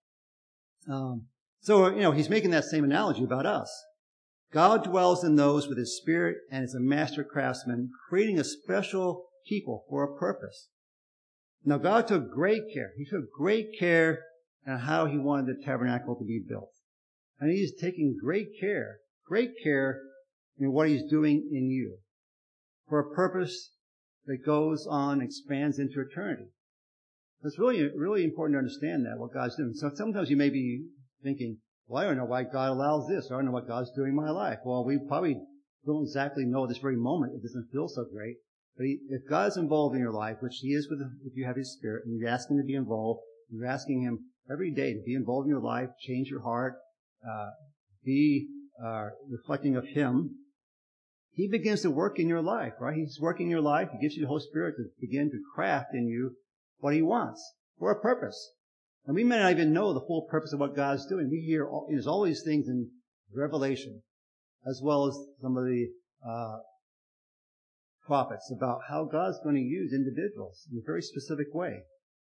Um, so, you know, he's making that same analogy about us. God dwells in those with his Spirit and is a master craftsman, creating a special people for a purpose. Now, God took great care. He took great care on how he wanted the tabernacle to be built. And he's taking great care, great care in what he's doing in you for a purpose that goes on, expands into eternity. It's really, really important to understand that, what God's doing. So sometimes you may be thinking, well, I don't know why God allows this, or I don't know what God's doing in my life. Well, we probably don't exactly know at this very moment. It doesn't feel so great. But he, if God's involved in your life, which He is with, if you have His Spirit, and you're asking Him to be involved, you're asking Him every day to be involved in your life, change your heart, uh, be uh, reflecting of Him, He begins to work in your life, right? He's working in your life. He gives you the Holy Spirit to begin to craft in you what He wants for a purpose. And we may not even know the full purpose of what God's doing. We hear all, there's all these things in Revelation, as well as some of the uh prophets about how God's going to use individuals in a very specific way.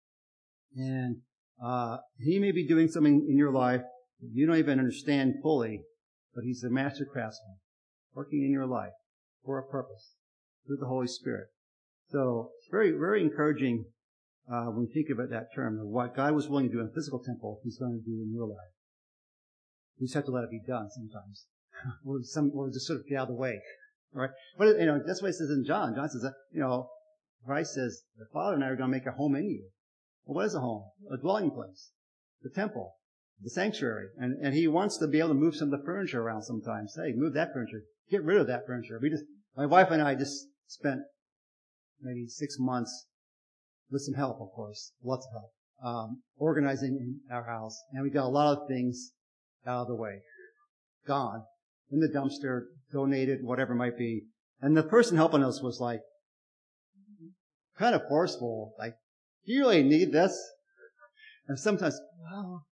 And uh He may be doing something in your life that you don't even understand fully, but He's the master craftsman working in your life for a purpose through the Holy Spirit. So it's very, very encouraging uh when you think about that term of what God was willing to do in a physical temple, He's going to do in your life. You just have to let it be done sometimes. Or some, or just sort of get out of the way. Right? But, you know, that's what it says in John. John says that, you know, Christ says, the Father and I are going to make a home in you. Well, what is a home? A dwelling place. The temple. The sanctuary. And, and He wants to be able to move some of the furniture around sometimes. Hey, move that furniture. Get rid of that furniture. We just, my wife and I just spent maybe six months with some help, of course. Lots of help. Um, organizing in our house. And we got a lot of things out of the way. Gone. In the dumpster, donated, whatever it might be. And the person helping us was like, kind of forceful, like, do you really need this? And sometimes, well,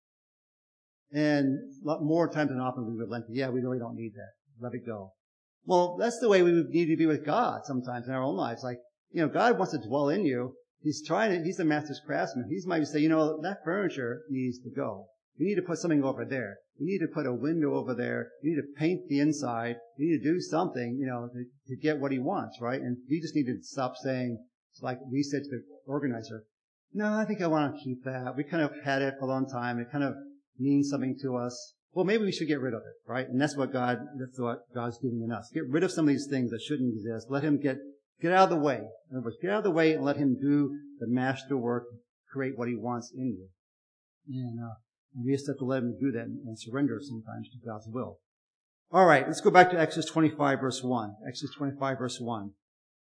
and a lot more times than often we would lend to, yeah, we really don't need that. Let it go. Well, that's the way we would need to be with God sometimes in our own lives. Like, you know, God wants to dwell in you. He's trying to, He's the master's craftsman. He might say, you know, that furniture needs to go. We need to put something over there. We need to put a window over there. We need to paint the inside. We need to do something, you know, to, to get what He wants, right? And we just need to stop saying, like we said to the organizer, no, I think I want to keep that. We kind of had it for a long time. It kind of means something to us. Well, maybe we should get rid of it, right? And that's what God, that's what God's doing in us. Get rid of some of these things that shouldn't exist. Let Him get, get out of the way. In other words, get out of the way and let Him do the master work, create what He wants in you. And, uh, And we just have to let Him do that and surrender sometimes to God's will. All right, let's go back to Exodus twenty-five, verse one. Exodus twenty-five, verse one.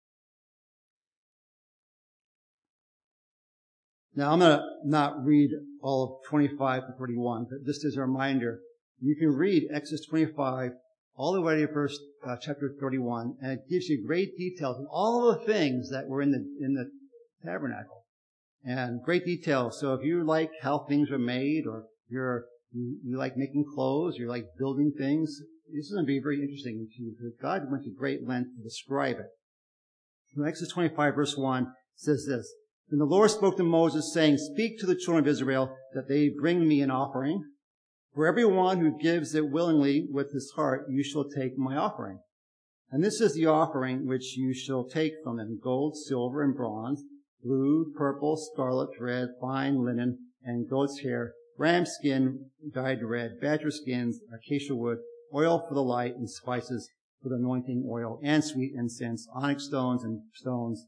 Now, I'm going to not read all of twenty-five to thirty-one, but just as a reminder, you can read Exodus twenty-five all the way to verse uh, chapter thirty-one, and it gives you great details on all the things that were in the in the tabernacle, and great details. So if you like how things are made, or you're you, you like making clothes, you like building things, this is going to be very interesting to you, because God went to great length to describe it. So Exodus twenty-five, verse one says this: "And the Lord spoke to Moses, saying, Speak to the children of Israel, that they bring me an offering. For every one who gives it willingly with his heart, you shall take my offering. And this is the offering which you shall take from them: gold, silver, and bronze, blue, purple, scarlet, red, fine linen, and goat's hair, ram skin dyed red, badger skins, acacia wood, oil for the light, and spices for the anointing oil, and sweet incense, onyx stones and stones."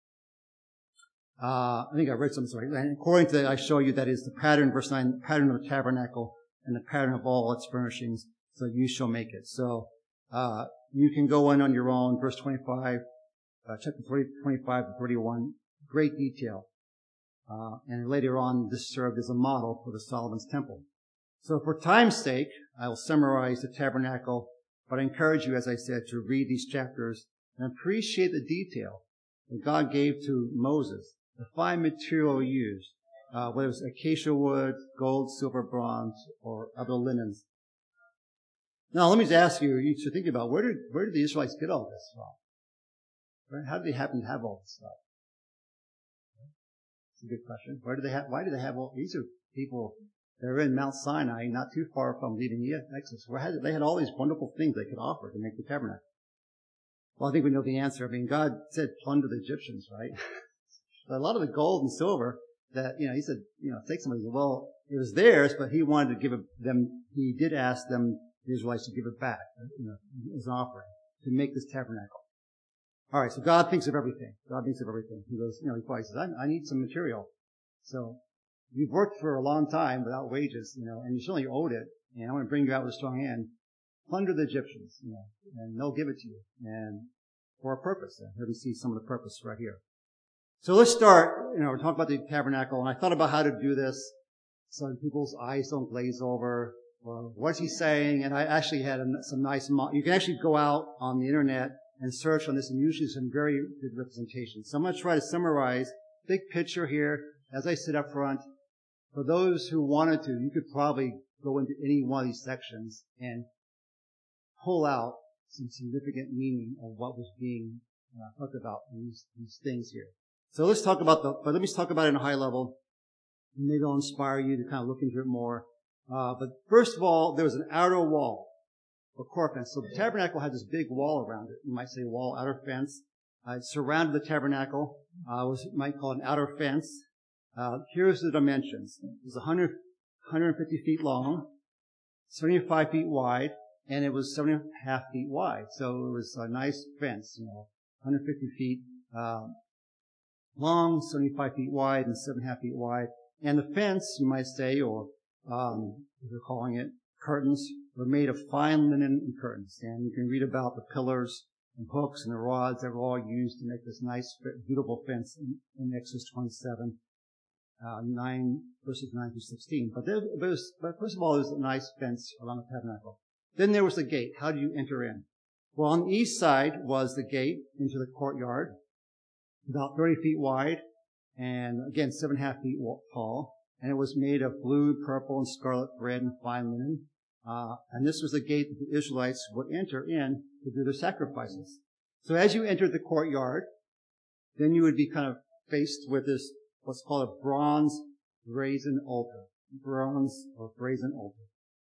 Uh, I think I read something, sorry. And according to that, I show you that is the pattern, verse nine, the pattern of the tabernacle and the pattern of all its furnishings, so you shall make it. So, uh, you can go in on your own, verse twenty-five, uh, chapter twenty-five to thirty-one, great detail. Uh, and later on, this served as a model for the Solomon's temple. So for time's sake, I'll summarize the tabernacle, but I encourage you, as I said, to read these chapters and appreciate the detail that God gave to Moses, the fine material used, uh, whether it was acacia wood, gold, silver, bronze, or other linens. Now, let me just ask you, you should think about, where did, where did the Israelites get all this from? Right? How did they happen to have all this stuff? It's a good question. Where do they have, why do they have all, these are people that are in Mount Sinai, not too far from leaving Exodus. Where had, they had all these wonderful things they could offer to make the tabernacle. Well, I think we know the answer. I mean, God said plunder the Egyptians, right? But a lot of the gold and silver that, you know, He said, you know, take some of it. Well, it was theirs, but He wanted to give it them, He did ask them, the Israelites, to give it back, you know, as an offering, to make this tabernacle. All right, so God thinks of everything. God thinks of everything. He goes, you know, he probably says, I, I need some material. So you've worked for a long time without wages, you know, and you certainly owed it. And I want to bring you out with a strong hand. Plunder the Egyptians, you know, and they'll give it to you. And for a purpose. And here we see some of the purpose right here. So let's start, you know, we're talking about the tabernacle, and I thought about how to do this so people's eyes don't glaze over. Well, what's he saying? And I actually had some nice, mo- you can actually go out on the internet and search on this, and usually some very good representation. So I'm going to try to summarize, big picture here, as I sit up front. For those who wanted to, you could probably go into any one of these sections and pull out some significant meaning of what was being uh, talked about in these, these things here. So let's talk about the, but let me talk about it in a high level. Maybe it'll inspire you to kind of look into it more. Uh, but first of all, there was an outer wall, a court fence. So the tabernacle had this big wall around it. You might say wall, outer fence. Uh, it surrounded the tabernacle. Uh, was, you might call it an outer fence. Uh, here's the dimensions. It was one hundred, one hundred fifty feet long, seventy-five feet wide, and it was seven and a half feet wide. So it was a nice fence, you know, one hundred fifty feet, um, long, seventy-five feet wide, and seven and a half feet wide. And the fence, you might say, or um, they're calling it curtains, were made of fine linen and curtains. And you can read about the pillars and hooks and the rods that were all used to make this nice, beautiful fence in, in Exodus twenty-seven, uh, nine verses nine through sixteen. But there was, but first of all, there's a nice fence around the tabernacle. Then there was the gate. How do you enter in? Well, on the east side was the gate into the courtyard, about thirty feet wide, and again, seven and a half feet tall. And it was made of blue, purple, and scarlet thread and fine linen. Uh, and this was the gate that the Israelites would enter in to do their sacrifices. So as you entered the courtyard, then you would be kind of faced with this, what's called a bronze brazen altar. Bronze or brazen altar.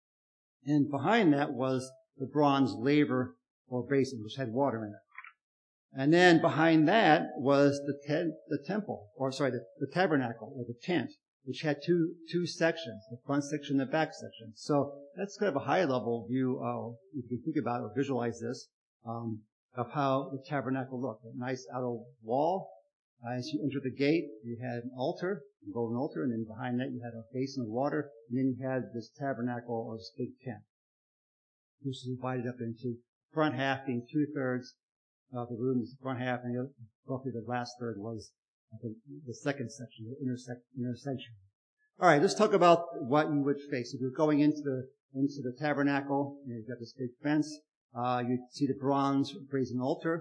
And behind that was the bronze laver or basin, which had water in it. And then behind that was the te- the temple, or sorry, the, the tabernacle, or the tent, which had two two sections, the front section and the back section. So that's kind of a high-level view of, if you think about it or visualize this, um, of how the tabernacle looked. A nice outer wall. Uh, as you enter the gate, you had an altar, a golden altar, and then behind that you had a basin of water, and then you had this tabernacle or this big tent, which is divided up into front half being two-thirds of the room, the front half, and the other, roughly the last third was the, the second section, the intersect, intersection. All right, let's talk about what you would face. If you're going into the into the tabernacle, and you've got this big fence. Uh, you see the bronze brazen altar.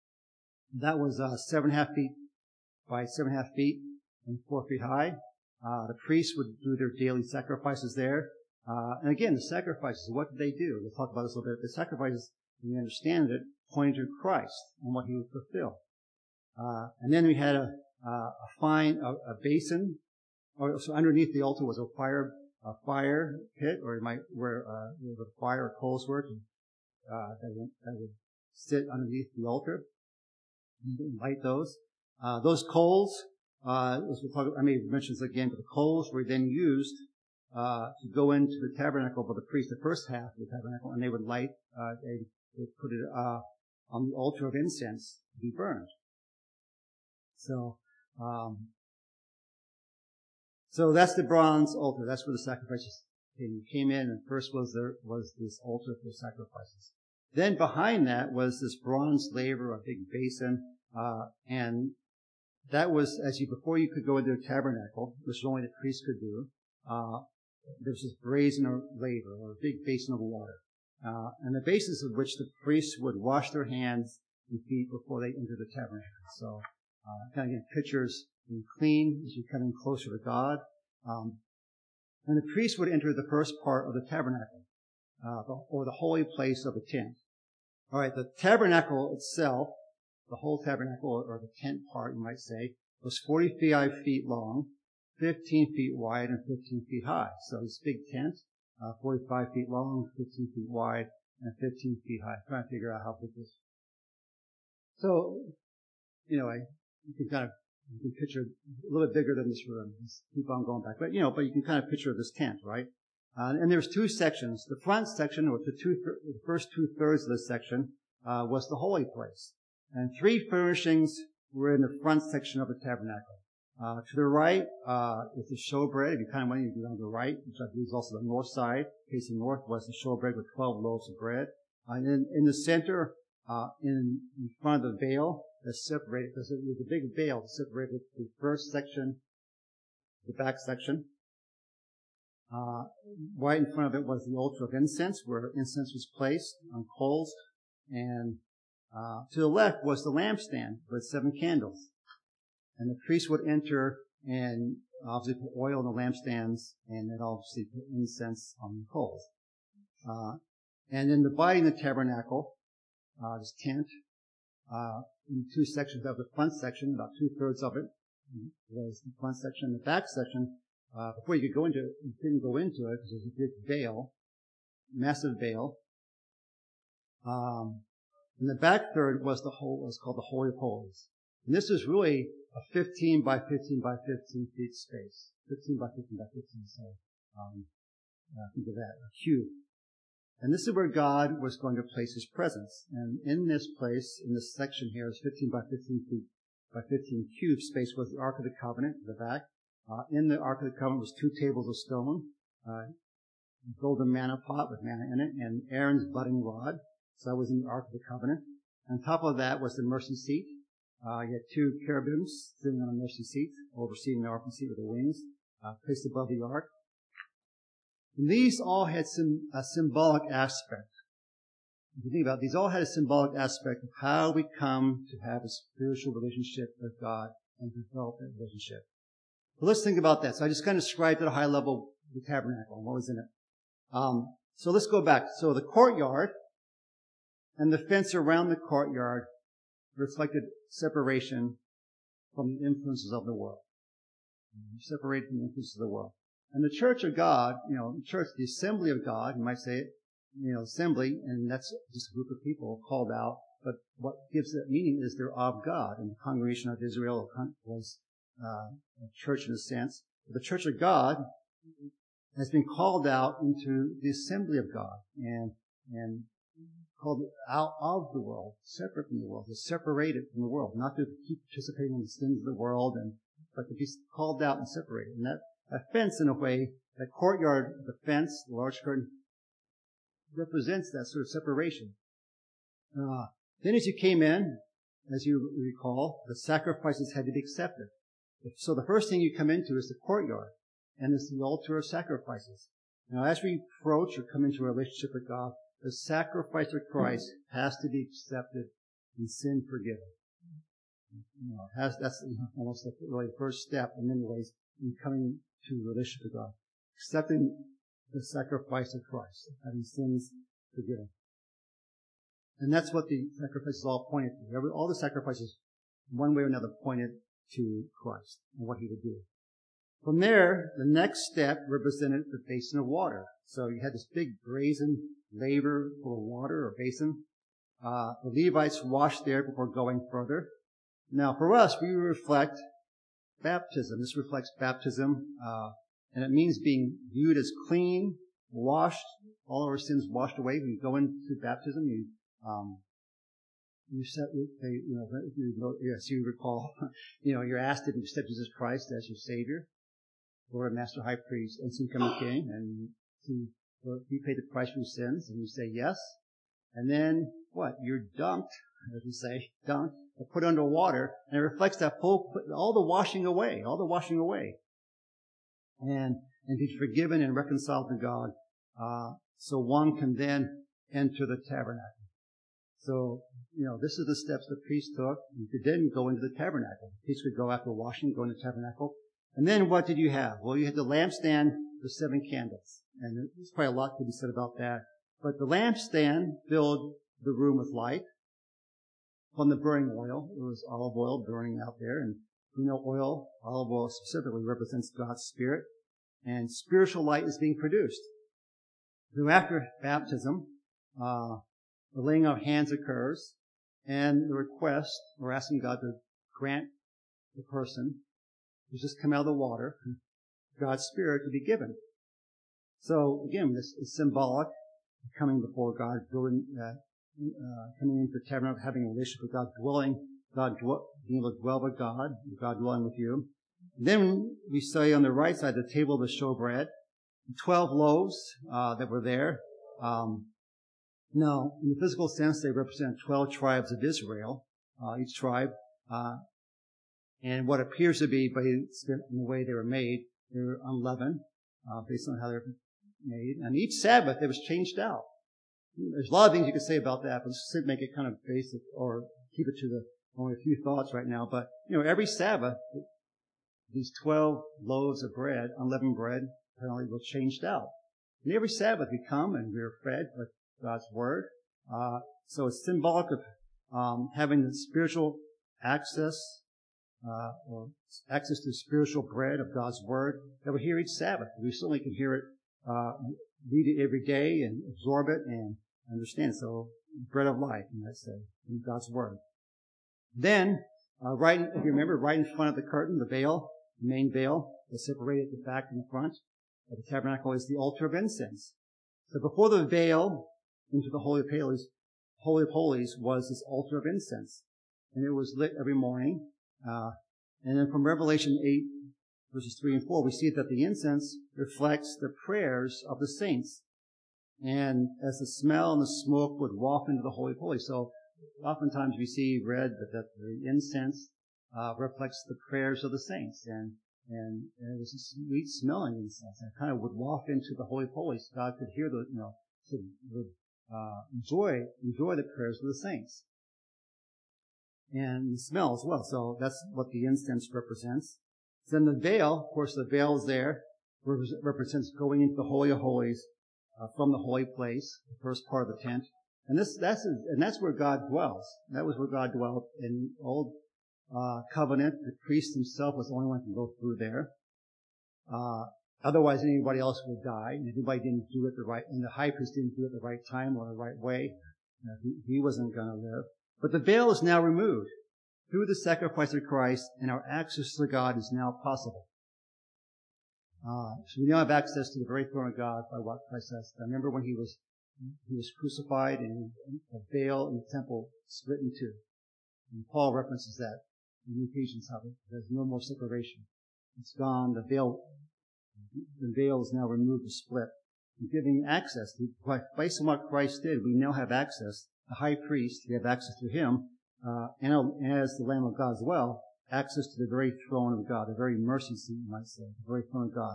That was uh, seven and a half feet by seven and a half feet and four feet high. Uh, the priests would do their daily sacrifices there. Uh, and again, the sacrifices, what did they do? We'll talk about this a little bit. The sacrifices, when you understand it, pointed to Christ and what he would fulfill. Uh, and then we had a, a, a fine, a, a basin, or so underneath the altar was a fire, a fire pit, or you might, where, uh, where the fire or coals were, to, uh, that would, that would sit underneath the altar and light those. Uh, those coals, uh, as we'll talk, I may mention this again, but the coals were then used, uh, to go into the tabernacle by the priest, the first half of the tabernacle, and they would light, uh, they would put it, uh, on the altar of incense to be burned. So, um, so that's the bronze altar. That's where the sacrifices came. You came in, and first was there was this altar for sacrifices. Then behind that was this bronze laver, a big basin, uh, and that was as you before you could go into the tabernacle, which only the priest could do. Uh, there was this brazen laver, or a big basin of water, uh, and the basis of which the priests would wash their hands and feet before they entered the tabernacle. So. Uh, kind of get pictures being clean as you're coming closer to God. Um, and the priest would enter the first part of the tabernacle, uh, the, or the holy place of the tent. All right, the tabernacle itself, the whole tabernacle, or the tent part, you might say, was forty-five feet long, fifteen feet wide, and fifteen feet high. So this big tent, uh, forty-five feet long, fifteen feet wide, and fifteen feet high. I'm trying to figure out how big this is. So, you know, I You can kind of, you can picture a little bit bigger than this room. Just keep on going back. But, you know, but you can kind of picture this tent, right? Uh, and there's two sections. The front section, or the, two, the first two-thirds of this section, uh, was the holy place. And three furnishings were in the front section of the tabernacle. Uh, to the right, uh, is the showbread. If you kind of want to go on the right, which I believe is also the north side, facing north, was the showbread with twelve loaves of bread. Uh, and in, in the center, uh, in, in front of the veil, that separated, because it was a big veil that separated the first section, the back section. Uh, right in front of it was the altar of incense, where incense was placed on coals. And, uh, to the left was the lampstand with seven candles. And the priest would enter and obviously put oil in the lampstands and then obviously put incense on the coals. Uh, and then dividing the tabernacle, uh, this tent, uh, in two sections of the front section, about two-thirds of it was the front section. The back section, uh, before you could go into it, you couldn't go into it because there's a big veil, massive veil. Um, and the back third was the whole, was called the Holy of Holies. And this is really a fifteen by fifteen by fifteen feet space. fifteen by fifteen by fifteen, so, um, uh, think of that, a cube. And this is where God was going to place His presence. And in this place, in this section here, is fifteen by fifteen feet by fifteen cube space was the Ark of the Covenant, the back. Uh, in the Ark of the Covenant was two tables of stone, uh, golden manna pot with manna in it, and Aaron's budding rod. So that was in the Ark of the Covenant. On top of that was the mercy seat. Uh, you had two cherubims sitting on a mercy seat, overseeing the ark seat with the wings, uh, placed above the ark. And these all had some, a symbolic aspect. If you think about it, these all had a symbolic aspect of how we come to have a spiritual relationship with God and develop that relationship. But let's think about that. So I just kind of described at a high level the tabernacle and what was in it. Um, so let's go back. So the courtyard and the fence around the courtyard reflected separation from the influences of the world. Separated from the influences of the world. And the church of God, you know, the church, the assembly of God, you might say it, you know, assembly, and that's just a group of people called out, but what gives that meaning is they're of God. And the congregation of Israel was uh, a church in a sense. But the church of God has been called out into the assembly of God and, and called out of the world, separate from the world, to separate it from the world, not to keep participating in the sins of the world, and but to be called out and separated. And that, that fence, in a way, that courtyard, the fence, the large curtain, represents that sort of separation. Uh, then as you came in, as you recall, the sacrifices had to be accepted. So the first thing you come into is the courtyard, and it's the altar of sacrifices. Now as we approach or come into a relationship with God, the sacrifice of Christ has to be accepted and sin forgiven. You know, has, that's almost the, really the first step in many ways in coming to a relationship with God. Accepting the sacrifice of Christ, having sins forgiven. And that's what the sacrifices all pointed to. Every, all the sacrifices, one way or another, pointed to Christ and what He would do. From there, the next step represented the basin of water. So you had this big brazen laver full of water or basin. Uh, the Levites washed there before going further. Now, for us, we reflect baptism. This reflects baptism, uh, and it means being viewed as clean, washed, all our sins washed away. When you go into baptism, you, um, you set, they, you know, you, yes, you recall, you know, you're asked if you accept Jesus Christ as your Savior, Lord, Master, High Priest, and soon coming King, and to, you pay the price for your sins, and you say yes. And then, what? You're dunked, as we say, dunked, or put under water, and it reflects that full, all the washing away, all the washing away. And, and be forgiven and reconciled to God, uh, so one can then enter the tabernacle. So, you know, this is the steps the priest took. You could then go into the tabernacle. The priest could go after washing, go into the tabernacle. And then what did you have? Well, you had the lampstand with seven candles. And there's probably a lot to be said about that. But the lampstand filled the room with light from the burning oil. It was olive oil burning out there. And you know, oil, olive oil specifically represents God's Spirit. And spiritual light is being produced. So after baptism, uh, the laying of hands occurs. And the request, we're asking God to grant the person who's just come out of the water, God's Spirit to be given. So again, this is symbolic, coming before God, building that uh, coming into the tabernacle, having a relationship with God, dwelling, God dwell, being able to dwell with God, God dwelling with you. And then we say on the right side, the table of the showbread, twelve loaves uh, that were there. Um, now, in the physical sense, they represent twelve tribes of Israel, uh, each tribe. Uh, and what appears to be, based on the way they were made, they were unleavened, uh, based on how they were made. And each Sabbath, it was changed out. There's a lot of things you could say about that, but let's make it kind of basic or keep it to the only a few thoughts right now. But, you know, every Sabbath, these twelve loaves of bread, unleavened bread, apparently were changed out. And every Sabbath we come and we're fed with God's Word. Uh, so it's symbolic of um, having the spiritual access, uh, or access to spiritual bread of God's Word that we hear each Sabbath. We certainly can hear it, uh, read it every day and absorb it and understand. So, bread of life, you might say, in God's Word. Then, uh, right, if you remember, right in front of the curtain, the veil, the main veil, that's separated the back and the front of the tabernacle is the altar of incense. So before the veil into the Holy of Holies, Holy of Holies was this altar of incense. And it was lit every morning. Uh, and then from Revelation eight, verses three and four, we see that the incense reflects the prayers of the saints. And as the smell and the smoke would waft into the Holy of Holies. So oftentimes we see read that, that the incense uh, reflects the prayers of the saints. And, and, and it was a sweet smelling incense. And it kind of would waft into the Holy of Holies. God could hear the, you know, so would uh, enjoy, enjoy the prayers of the saints. And the smell as well. So that's what the incense represents. Then the veil, of course, the veil is there, represents going into the Holy of Holies uh, from the holy place, the first part of the tent. And this, that's, and that's where God dwells. That was where God dwelt in the old uh, covenant. The priest himself was the only one who could go through there. Uh, otherwise, anybody else would die. And if anybody didn't do it the right, and the high priest didn't do it the right time or the right way, you know, he, he wasn't going to live. But the veil is now removed. Through the sacrifice of Christ, and our access to God is now possible. Uh, so we now have access to the very throne of God by what Christ has done. Remember when he was he was crucified and a veil in the temple split in two. And Paul references that in Ephesians, how there's no more separation. It's gone. The veil, the veil is now removed, the split, and giving access to, based on what Christ did. We now have access. The high priest, we have access to him. Uh, and as the Lamb of God as well, access to the very throne of God, the very mercy seat, you might say, the very throne of God.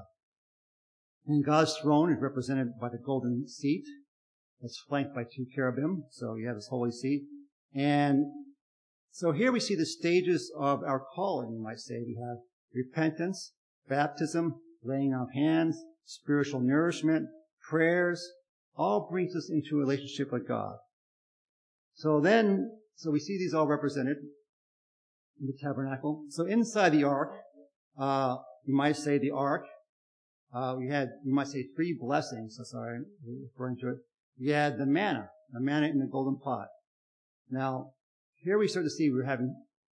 And God's throne is represented by the golden seat that's flanked by two cherubim. So you have this holy seat. And so here we see the stages of our calling, you might say. We have repentance, baptism, laying on of hands, spiritual nourishment, prayers, all brings us into a relationship with God. So then, So we see these all represented in the tabernacle. So inside the ark, uh, you might say the ark, uh, we had, you might say three blessings. That's sorry, referring to it. We had the manna, the manna in the golden pot. Now, here we start to see we're having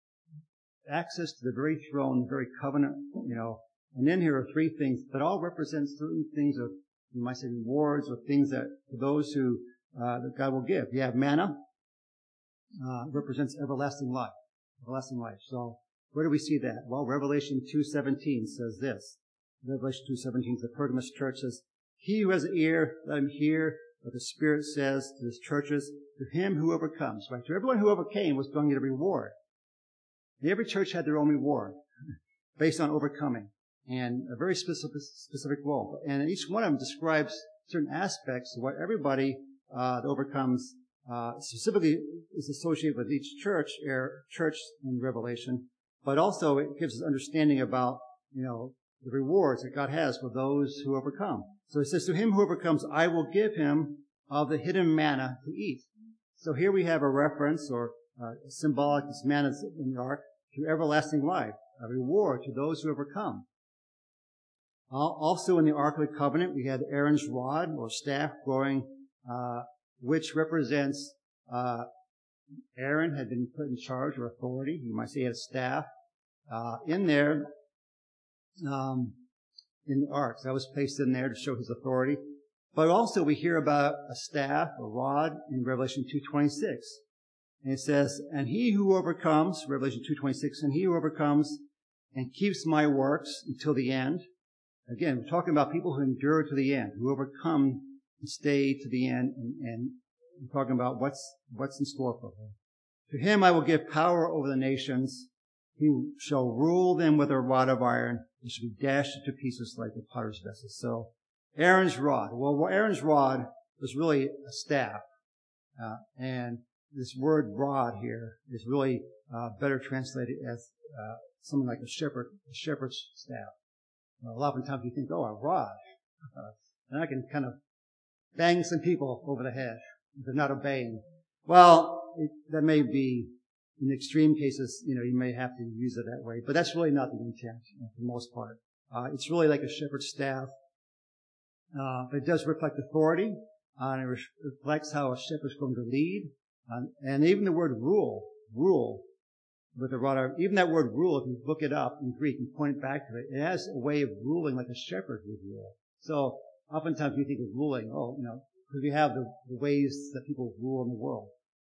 access to the very throne, the very covenant, you know, and then here are three things that all represent certain things of, you might say rewards or things that, for those who, uh, that God will give. You have manna. Uh, represents everlasting life. Everlasting life. So, where do we see that? Well, Revelation two seventeen says this. Revelation two seventeen, the Pergamos church says, "He who has an ear, let him hear what the Spirit says to his churches. To him who overcomes," right? To everyone who overcame was going to get a reward. Every church had their own reward based on overcoming and a very specific, specific role. And each one of them describes certain aspects of what everybody uh, that overcomes Uh, specifically is associated with each church, er, church in Revelation, but also it gives us understanding about, you know, the rewards that God has for those who overcome. So it says, "To him who overcomes, I will give him of the hidden manna to eat." So here we have a reference or uh, symbolic, this manna in the ark, to everlasting life, a reward to those who overcome. Also in the Ark of the Covenant, we had Aaron's rod or staff growing, uh, which represents uh Aaron had been put in charge or authority. You might say he had a staff uh in there um in the ark. So that was placed in there to show his authority. But also we hear about a staff, a rod, in Revelation two twenty-six. And it says, and he who overcomes, Revelation two twenty-six, and he who overcomes and keeps my works until the end. Again, we're talking about people who endure to the end, who overcome and stay to the end, and, and we're talking about what's, what's in store for them. To him I will give power over the nations. He shall rule them with a rod of iron, and shall be dashed into pieces like the potter's vessel. So, Aaron's rod. Well, Aaron's rod was really a staff, uh, and this word rod here is really uh, better translated as uh, something like a shepherd, a shepherd's staff. Well, a lot of times you think, oh, a rod, uh, and I can kind of bang some people over the head if they're not obeying. Well, it, that may be, in extreme cases, you know, you may have to use it that way, but that's really not the intent, you know, for the most part. Uh, it's really like a shepherd's staff. Uh, but it does reflect authority, uh, and it re- reflects how a shepherd's going to lead. Uh, and even the word rule, rule, with the rod, even that word rule, if you look it up in Greek and point it back to it, it has a way of ruling like a shepherd would rule. So, oftentimes we think of ruling, oh, you know, because we have the, the ways that people rule in the world,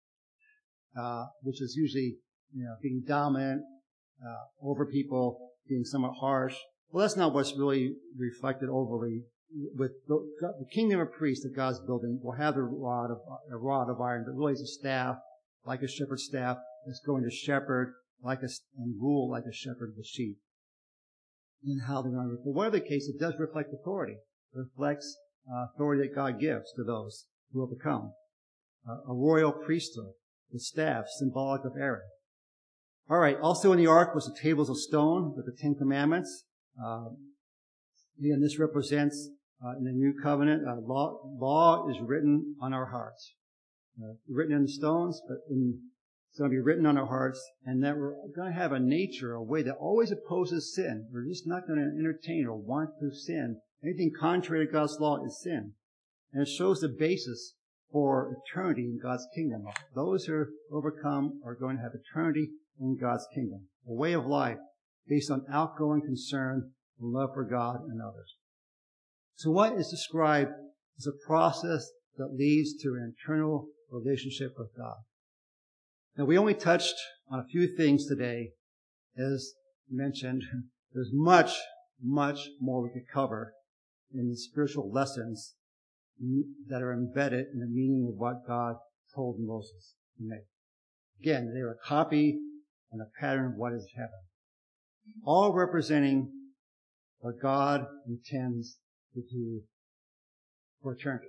uh, which is usually, you know, being dominant, uh, over people, being somewhat harsh. Well, that's not what's really reflected overly with the, the kingdom of priests that God's building. Will have a rod of, a rod of iron, but really it's a staff, like a shepherd's staff, that's going to shepherd like a, and rule like a shepherd of the sheep. And how they're going to, but whatever the case, it does reflect authority. It reflects uh, authority that God gives to those who overcome. Uh, a royal priesthood, the staff, symbolic of Aaron. All right. Also in the ark was the tables of stone with the Ten Commandments. Uh, again, this represents uh, in the new covenant, uh, law, law is written on our hearts, uh, written in the stones, but in, it's going to be written on our hearts, and that we're going to have a nature, a way that always opposes sin. We're just not going to entertain or want to sin. Anything contrary to God's law is sin, and it shows the basis for eternity in God's kingdom. Those who overcome are going to have eternity in God's kingdom, a way of life based on outgoing concern and love for God and others. So what is described as a process that leads to an eternal relationship with God. Now, we only touched on a few things today. As mentioned, there's much, much more we could cover in the spiritual lessons that are embedded in the meaning of what God told Moses to make. Again, they're a copy and a pattern of what is heaven, all representing what God intends to do for eternity,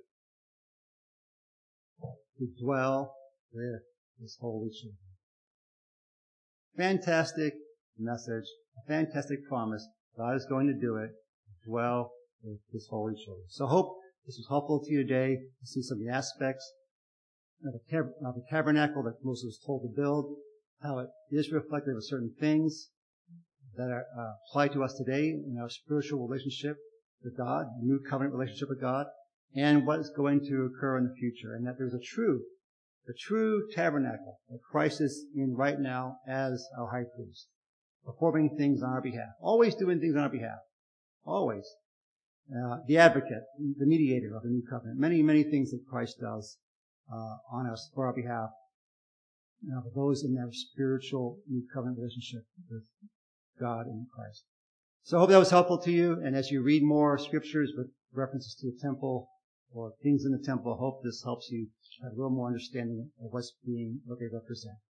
to dwell with His holy children. Fantastic message, a fantastic promise. God is going to do it, to dwell with His holy children. So I hope this was helpful to you today to see some of the aspects of the, tab- of the tabernacle that Moses was told to build, how it is reflective of certain things that are, uh, apply to us today in our spiritual relationship with God, new covenant relationship with God, and what is going to occur in the future, and that there's a true, a true tabernacle that Christ is in right now as our high priest, performing things on our behalf, always doing things on our behalf, always. Uh, the advocate, the mediator of the new covenant, many, many things that Christ does uh, on us for our behalf, you know, for those in their spiritual new covenant relationship with God and Christ. So I hope that was helpful to you. And as you read more scriptures with references to the temple or things in the temple, I hope this helps you have a little more understanding of what's being, what they represent.